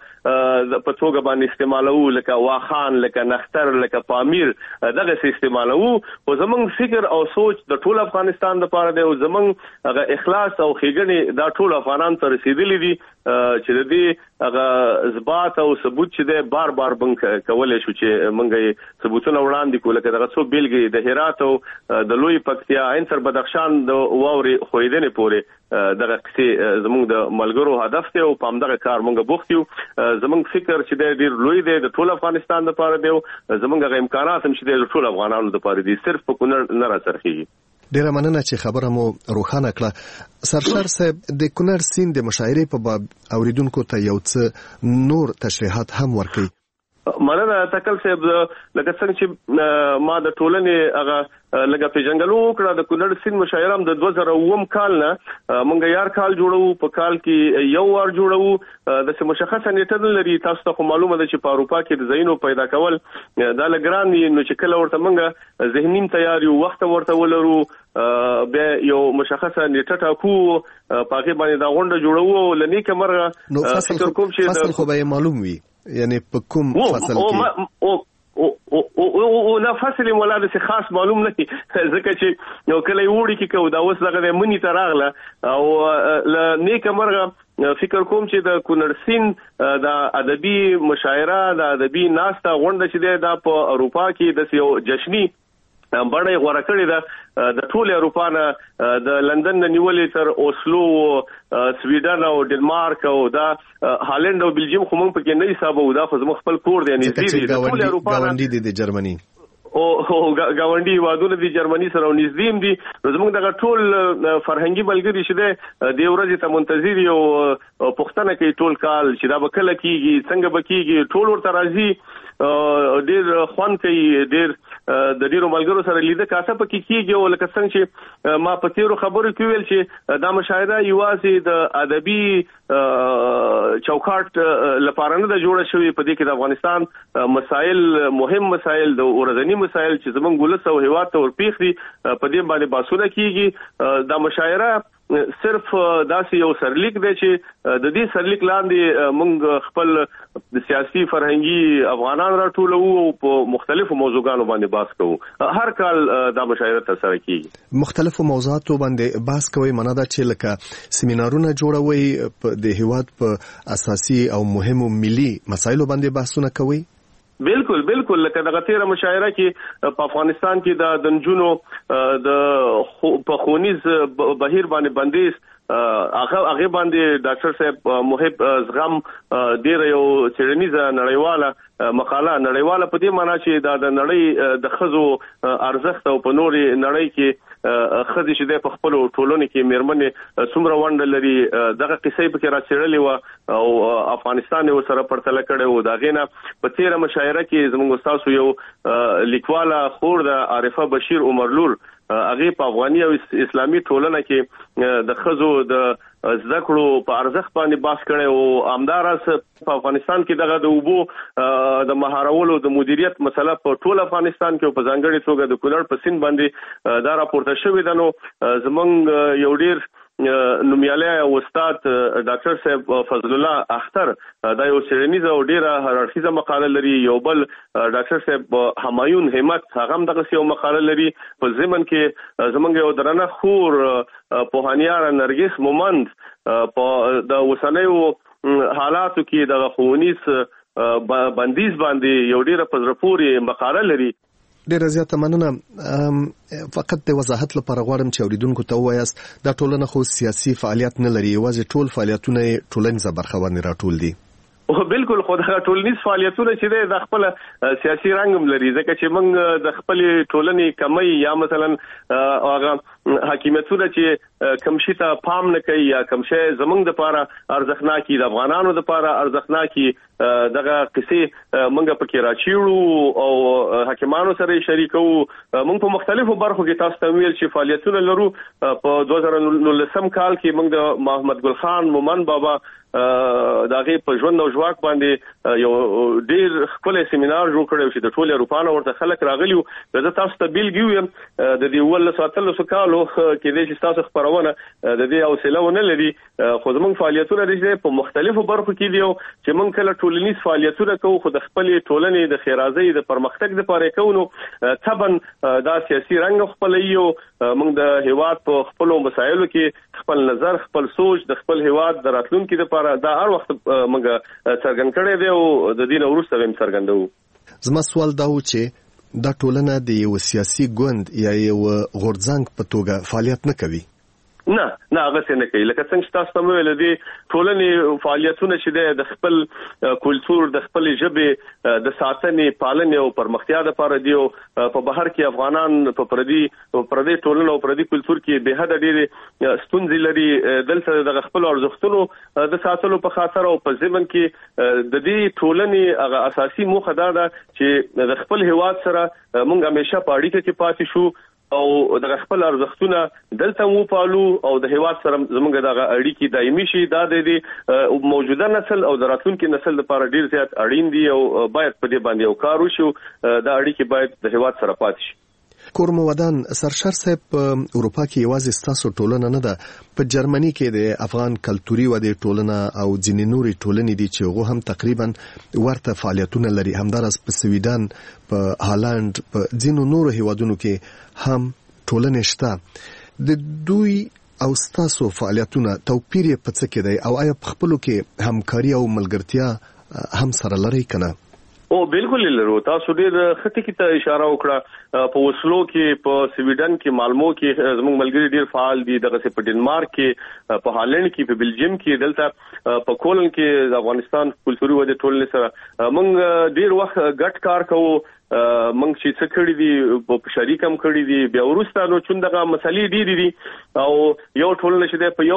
په توګه باندې استعمالو لکه واخان لکه نختر لکه پامیر دغه استعمالو او زمونږ فکر او سوچ د ټول افغانستان لپاره دی او زمونږ هغه اخلاص او ښېګڼې دا ټول افغانان ته رسیدلي دي چې د دې هغه اثبات او ثبوت چې دی بار بار بنک کولای شو چې موږ ثبوتونه وړاندې کول لکه دغه څو بیلګې د هرات او د لوی پکتیا انتر بدخشان د واوري خویدنې پورې دغه کسي زموږ د ملګرو هدف ته او پام دغه کار مونږ بوختیو زموږ فکر چې ډیر لوی دی د ټول افغانستان لپاره دی زموږ غو امکانات هم چې د ټول افغانانو لپاره دي صرف په کونړ نه راځي ډیره مننه چې خبره مو روښانه کړه سرشار صاحب د کونړ سیند د مشاعرې په باب اوریدونکو ته یو څه نور تشریحات هم ورکړي مننه تکل صاحب لکه څنګه چې ما د ټولنې هغه لکه پیژنګلو کړه د کونړ سیند مشاعره د دوه زره اووم کال نه مونږ یار کال جوړو په کال کې یو ور جوړو د مشخصه نیټه لري تاسو ته معلومه ده چې په اروپا کې د زینو پیدا کول دا لګران نو چې کله ورته مونږ ذهني تیاری او وخت ورته ولرو به یو مشخصه نیټه ټاکو پاکي باندې دا غونډه جوړو لنی کمرغه فکر کوم چې فصل خو به معلوم وي یعنی په کوم فصل کې او او او او نه فصل مولاده څخه خاص معلوم نه ځکه چې یو کله وړي کې کو دا اوس دغه منی تراغله او ل نیکه مرغه فکر کوم چې د کونړ سیند د ادبي مشاعره د ادبي ناسته غونډه چې د په اروپا کې د یو جشنی بڑے غوړه کړی ده د ټول اروپا نه د لندن نه نیولې تر اوسلو سویډن او ډنمارک او دا هالند او بلجیم خو موږ پکې نه حساب وو دا خو زموږ خپل کور دی نږدې دی ټول اروپا غونډې دي د جرمني او غونډي وادونه دي جرمني سره نږدې دي زموږ دغه ټول فرهنګي بلګری شته د ورځې ته منتظر یو پښتنه کې ټول کال چې دا بکله کیږي څنګه بکیږي ټول ورته راځي ډیر خوان کوي ډیر د ډیرو ملګرو سره لیده کاسه پکې کیږي او لکه څنګه چې ما په تیرو خبرو کې ویل چې دا مشاهده یوازې د ادبي چوکاټ لپاره نه جوړه شوې په دې کې د افغانستان مسائل مهم مسائل د ورځنی مسائل چې زمونږ ولس او هیواد ته ورپیخ دي په دې باندې باسونه کیږي دا مشاعره صرف داسې یو سرلیک دی چې د دې سرلیک لاندې موږ خپل د سیاسي فرهنګي افغانان راټولو او په مختلفو موضوعاتو باندې بحث کوو هر کال دا مشاعره ترسره کیږي مختلفو موضوعاتو باندې بحث کوي معنی دا چې لکه سیمینارونه جوړوي د هیواد په اساسي او مهمو ملي مسایلو باندې بحثونه کوي بالکل بالکل لکه دغه تیره مشاعره کې په افغانستان کې د دنجونو د په خونیز بهیر باندې بندیز هغه هغه باندې ډاکټر صاحب محب زغم ډیر یو چرنیزه نړیواله مقاله نړیواله په دې معنی چې دا د نړۍ د خزو ارزښت او په نوري نړۍ کې خزي چې د خپل ټولنې کې میرمنې څومره وند لري دغه قصې په کې راچړلې و او افغانستان یو سره پرتل کړي و دا غینه په تیره مشاعره کې زموږ استاد یو لیکواله خور د عارفه بشیر عمرلور هغه په افغاني او اسلامي ټولنه کې د خزو د زکړو په ارزښت باندې باس کړي او امدارس په افغانستان کې دغه د وبو د مهارولو د مدیریت مسله په ټول افغانستان کې په ځانګړي توګه د کونړ په سیند باندې دا راپورته شوې ده نو زمونږ یو ډیر نومیاله استاد ډاکټر صاحب فضل الله اختر دا یو سیرنیزه او ډیره هررخیزه مقاله لري. یو بل ډاکټر صاحب همایون همت هغه هم دغه یو مقاله لري. په ضمن کې زمونږ یو درنه خور پوهانیار نرګس مومند په د وسنیو حالاتو کې د خونیس بندیز باندې یو ډیره پزرپوري مقاله لري. ډیره زیاته مننه. فقط د وضاحت لپاره غواړم چې اوریدونکو ته ووایاست دا ټولنه خو سیاسي فعالیت نه لري، یوازې ټول فعالیتونه ټولنیزه برخه باندې راټول دي. او بالکل خو د ټولنیز فعالیتونه چې د خپل سیاسي رنګ لري، ځکه چې موږ د خپل ټولنې کمی یا مثلا هغه حکومتونه چې کمشي ته پام نه کوي یا کمشه زمونږ د لپاره ارزښتناکي د افغانانو د لپاره ارزښتناکي دغه قصې موږ پکې راچیړو او حکیمانو سره شریکو. موږ په مختلفو برخو کې تاسو ته ویل چې فعالیتونه لرو. په دوه زره نولسم کال کې موږ د محمد ګل خان مومن بابا داغه په ژوند او ژواک باندې یو ډیر خپل سیمینار جوړ کړو چې د ټولو اروپانو ورته خلک راغلیو. زه تاسو ته بیلګیو یم د دې ول ساتلو سکالو کې د تاسو خبرونه د دې حوصله ونه لري. خو زموږ فعالیتونه لري په مختلفو برخو کې دیو چې موږ کله ټولنیز فعالیتونه کوو خو د خپل ټولنې د خیرازۍ د پرمختګ لپاره کوو. طبعا دا سیاسي رنګ خپل یو موږ د هیواد په خپل مسایلو کې خپل نظر خپل سوچ د خپل هیواد د راتلونکو لپاره دا هر وخت موږ څرګند کړی دی او د دین وروسته هم څرګندو. زما سوال دا و چې دا ټولنه د یو سیاسي ګوند یا یو غورځنګ په توګه فعالیت نه کوي. نه نه هغه څه نه کوي. لکه څنګه چې تاسو ته ویل دي ټولنې فعالیتونه چې د خپل کلچر د خپل ژبې د ساتنې پالنې او پرمختیا لپاره دی. په بهر کې افغانان په پردي پردي ټولنه او پردي کلچر کې به حد ډېر ستونزې لري. دلته د خپل ارزښتونو د ساتلو په خاطر او په ځمن کې د دې ټولنې هغه اساسي موخه دا ده چې د خپل هیواد سره موږ همیشه په اړیکه کې پاتې شو او د خپل ارزښتونه دلته مو پالو او د هیواد سره زمونږ د اړیکې دایمي شي. دا د موجوده نسل او د راتلونکي نسل لپاره ډیر زیات اړین دي او باید په دې باندې یو کار وشي. دا اړیکې باید د هیواد سره پاتې شي. کورم ودان سرشار صاحب په اروپا کې یوازې ستاسو ټولنه نه ده، په جرمني کې د افغان کلتوري ودې ټولنه او ځینې نورې ټولنې دي چې هغه هم تقریبا ورته فعالیتونه لري. همدارس په سویډن، په هالند، په ځینو نورو هیوادونو کې هم ټولنې شته. د دوی او ستاسو فعالیتونه توپیر یې په څه کې دی او آیا په خپلو کې همکاري او ملګرتیا هم سره لري کنه؟ او بالکل لرو. تاسو ډیر خطي کې ته اشاره وکړه. په وسلو کې، په سویډن کې، مالمو کې زموږ ملګري ډیر فعال دي. دغه په ډنمارک کې، په هالند کې، په بلجیم کې، دلته په کولن کې د افغانستان کلتوري ودې ټولنې سره موږ ډیر وخت ګډ کار کوو. موږ چې څه کړی دي په شریک هم کړی دي. بیا ورسته نو چون دغه مسلې ډېرې دي او یو ټولنه چې په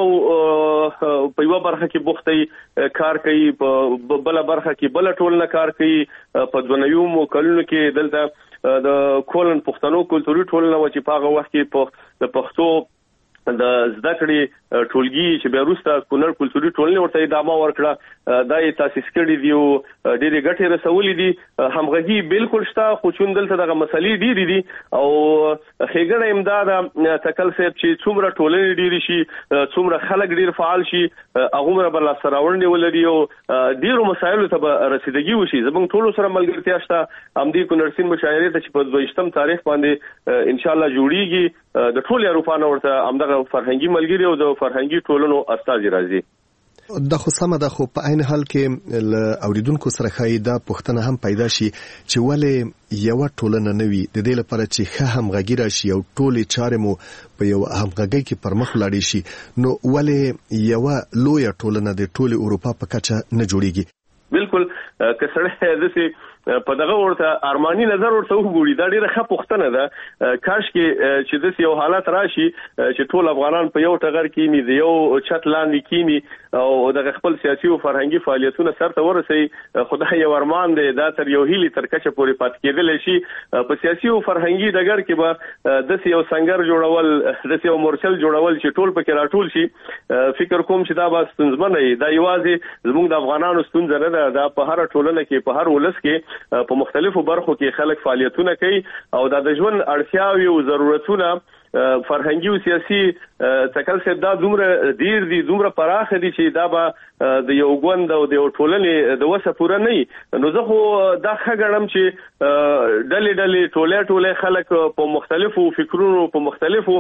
یو په یو برخه کې بوختي کار کوي، په بل برخه کې بل ټولنه کار کوي. په دونیوم کلونو کې دلته د کولن پښتنو کلتوري ټولنه و چې په هغه وخت کې په پښتو د زده کړې ټولګي چې بیا وروسته کونړ کلتوري ټولنې ورته ادامه ورکړه. دا یې تاسیس کړي دي او ډېرې ګټې رسولې دي. همغږي بالکل شته خو چون دلته دغه مسلې ډېرې دي او ښېګڼه امداد تکل صاحب چې څومره ټولنې ډېرې شي، څومره خلک ډېر فعال شي، هغومره به لاسته راوړنې ولري او ډېرو مسایلو ته به رسیدګي وشي. زموږ ټولو سره ملګرتیا شته. همدې کونړ سیند مشاعرې ته چې په دویشتم تاریخ باندې انشاءالله جوړیږي د ټولو اروپانو ورته همدغه فرهنګي ملګري او د فرهنګي ټولنو استازي راځي. دا خو سمه ده، خو په عین حال کې ل اوریدونکو سره خای دا پوښتنه هم پیدا شي چې ولې یو ټولنه نوي د دې لپاره چې ښه همغږي راشي او ټولې چارې مو په یو همغږي کې پرمخ لاړې شي، نو ولې یو لوی ټولنه د ټولې اروپا په کچه نه جوړیږي؟ بالکل که سره دسي په دغه ورته ارماني نظر ورته وګوري دا ډیره ښه پوښتنه ده. کاش کې چې دسي یو حالت راشي چې ټول افغانان په یو ټغر کې ني دی یو چت لاندې کینی او د خپل سیاسي او فرهنګي فعالیتونو سره ورسي. خدای یو ارمان دی دا تر یو هیلي تر کچه پورې پات کېدل شي. په سیاسي او فرهنګي دګر کې به دسي یو څنګه جوړول، دسي یو مورچل جوړول چې ټول پکې راټول شي. فکر کوم چې دا به ستونزمن نه دا یوازې زموږ د افغانانو ستونزه نه ده. دا په هر ټولنه کې په هر ولس کې په مختلفو برخو کې خلک فعالیتونه کوي او دا د ژوند اړتیاوې او ضرورتونه فرهنګي او سیاسي تکل څه دا دومره ډیر دي دومره پراخ دي چې دا به د یو ګوند او د یو ټولنې د وسه پوره نه نو زه خو دا خګړم چې ډلې ډلې ټوله ټوله خلک په مختلفو فکرونو په مختلفو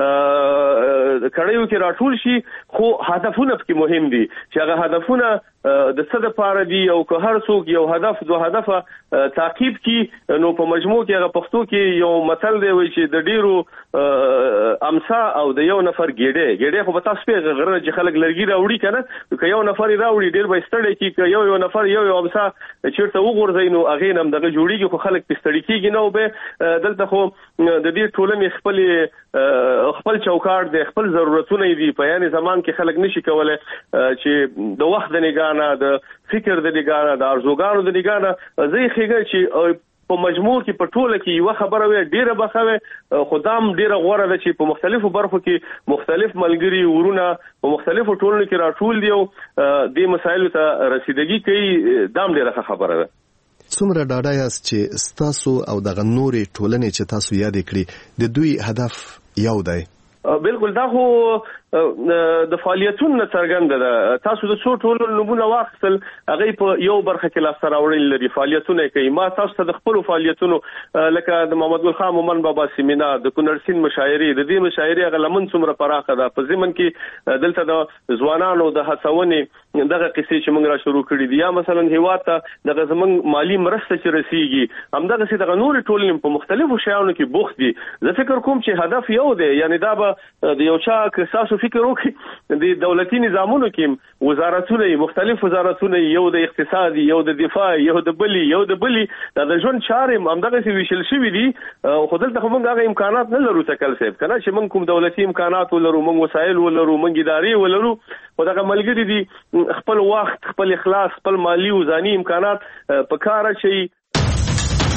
کړهیو کې راټول شي خو هدفونه پکې مهم دي چې هغه هدفونه د څه د پاره دي او که هر څوک یو هدف دوه هدفه تعقیب کی نو په مجموع کې هغه پښتو کې یو مثل دی وایي چې د ډیرو امسا او د یو نفر ګډه ګډه خو په تاسو په غره چې خلک لرګي راوړي کنه که یو نفر راوړي ډیر به ستړي کی که یو یو نفر یو یو امسا چیرته وګورځي نو هغه نم دغه جوړیږي خو خلک پستړي کیږي نو به دلته خو د دې ټولنې خپل خپل چوکاټ د خپل ضرورتونه دي په یاني زمان کې خلک نشي کولای چې د وخت د نگانه د فکر د نگانه د ارزوګانو د نگانه زه خېږم چې په مجموع کې په ټوله کې یو خبره وي ډیره بخوي خدام ډیره غوړه ده چې په مختلفو برخو کې مختلف ملګری ورونه په مختلفو ټولنو کې راټول دي او د مسایلو ته رسیدګي کوي دام ډیره خبره ده څومره ډاډه یاست چې ستاسو او دغه نورې ټولنې چې تاسو یاد کړی د دوی هدف یو دی بالکل دا خو د فعالیتونو څرګنده ده تاسو د څو ټولو نمونه واخیستل هغه په یو برخه کې لاس راوړل لري فعالیتونه کوي ما تاسو ته د خپل فعالیتونو لکه د محمد ګل خان مومن بابا سیمینار د کونړ سین مشاعري د دې مشاعري هغه لمن څومره پراخه ده په ځمن کې دلته د ځوانانو د هڅونې دغه قصې چې موږ را شروع کړې دي یا مثلا هیواد ته دغه زمنګ مالی مرسته چې رسیږي همدغه سي دغه نور ټولنې په مختلفو شیانو کې بوخت دي زه فکر کوم چې هدف یو دی یعنی دا به د یو چا کساسو فکر وکړي د دولتي نظامونو کې وزارتونه مختلف وزارتونه یو د اقتصادي یو د دفاع یو د بلی یو د بلی د ژوند چارې همدغه سی ویشل شوی دي خو دلته موږ هغه امکانات نه لرو تکل صاحب کنه چې موږ کوم دولتي امکانات ولرو موږ وسایل ولرو موږ ادارې ولرو خو دغه ملګری دي خپل وخت خپل اخلاص خپل مالی او ځاني امکانات په کار شي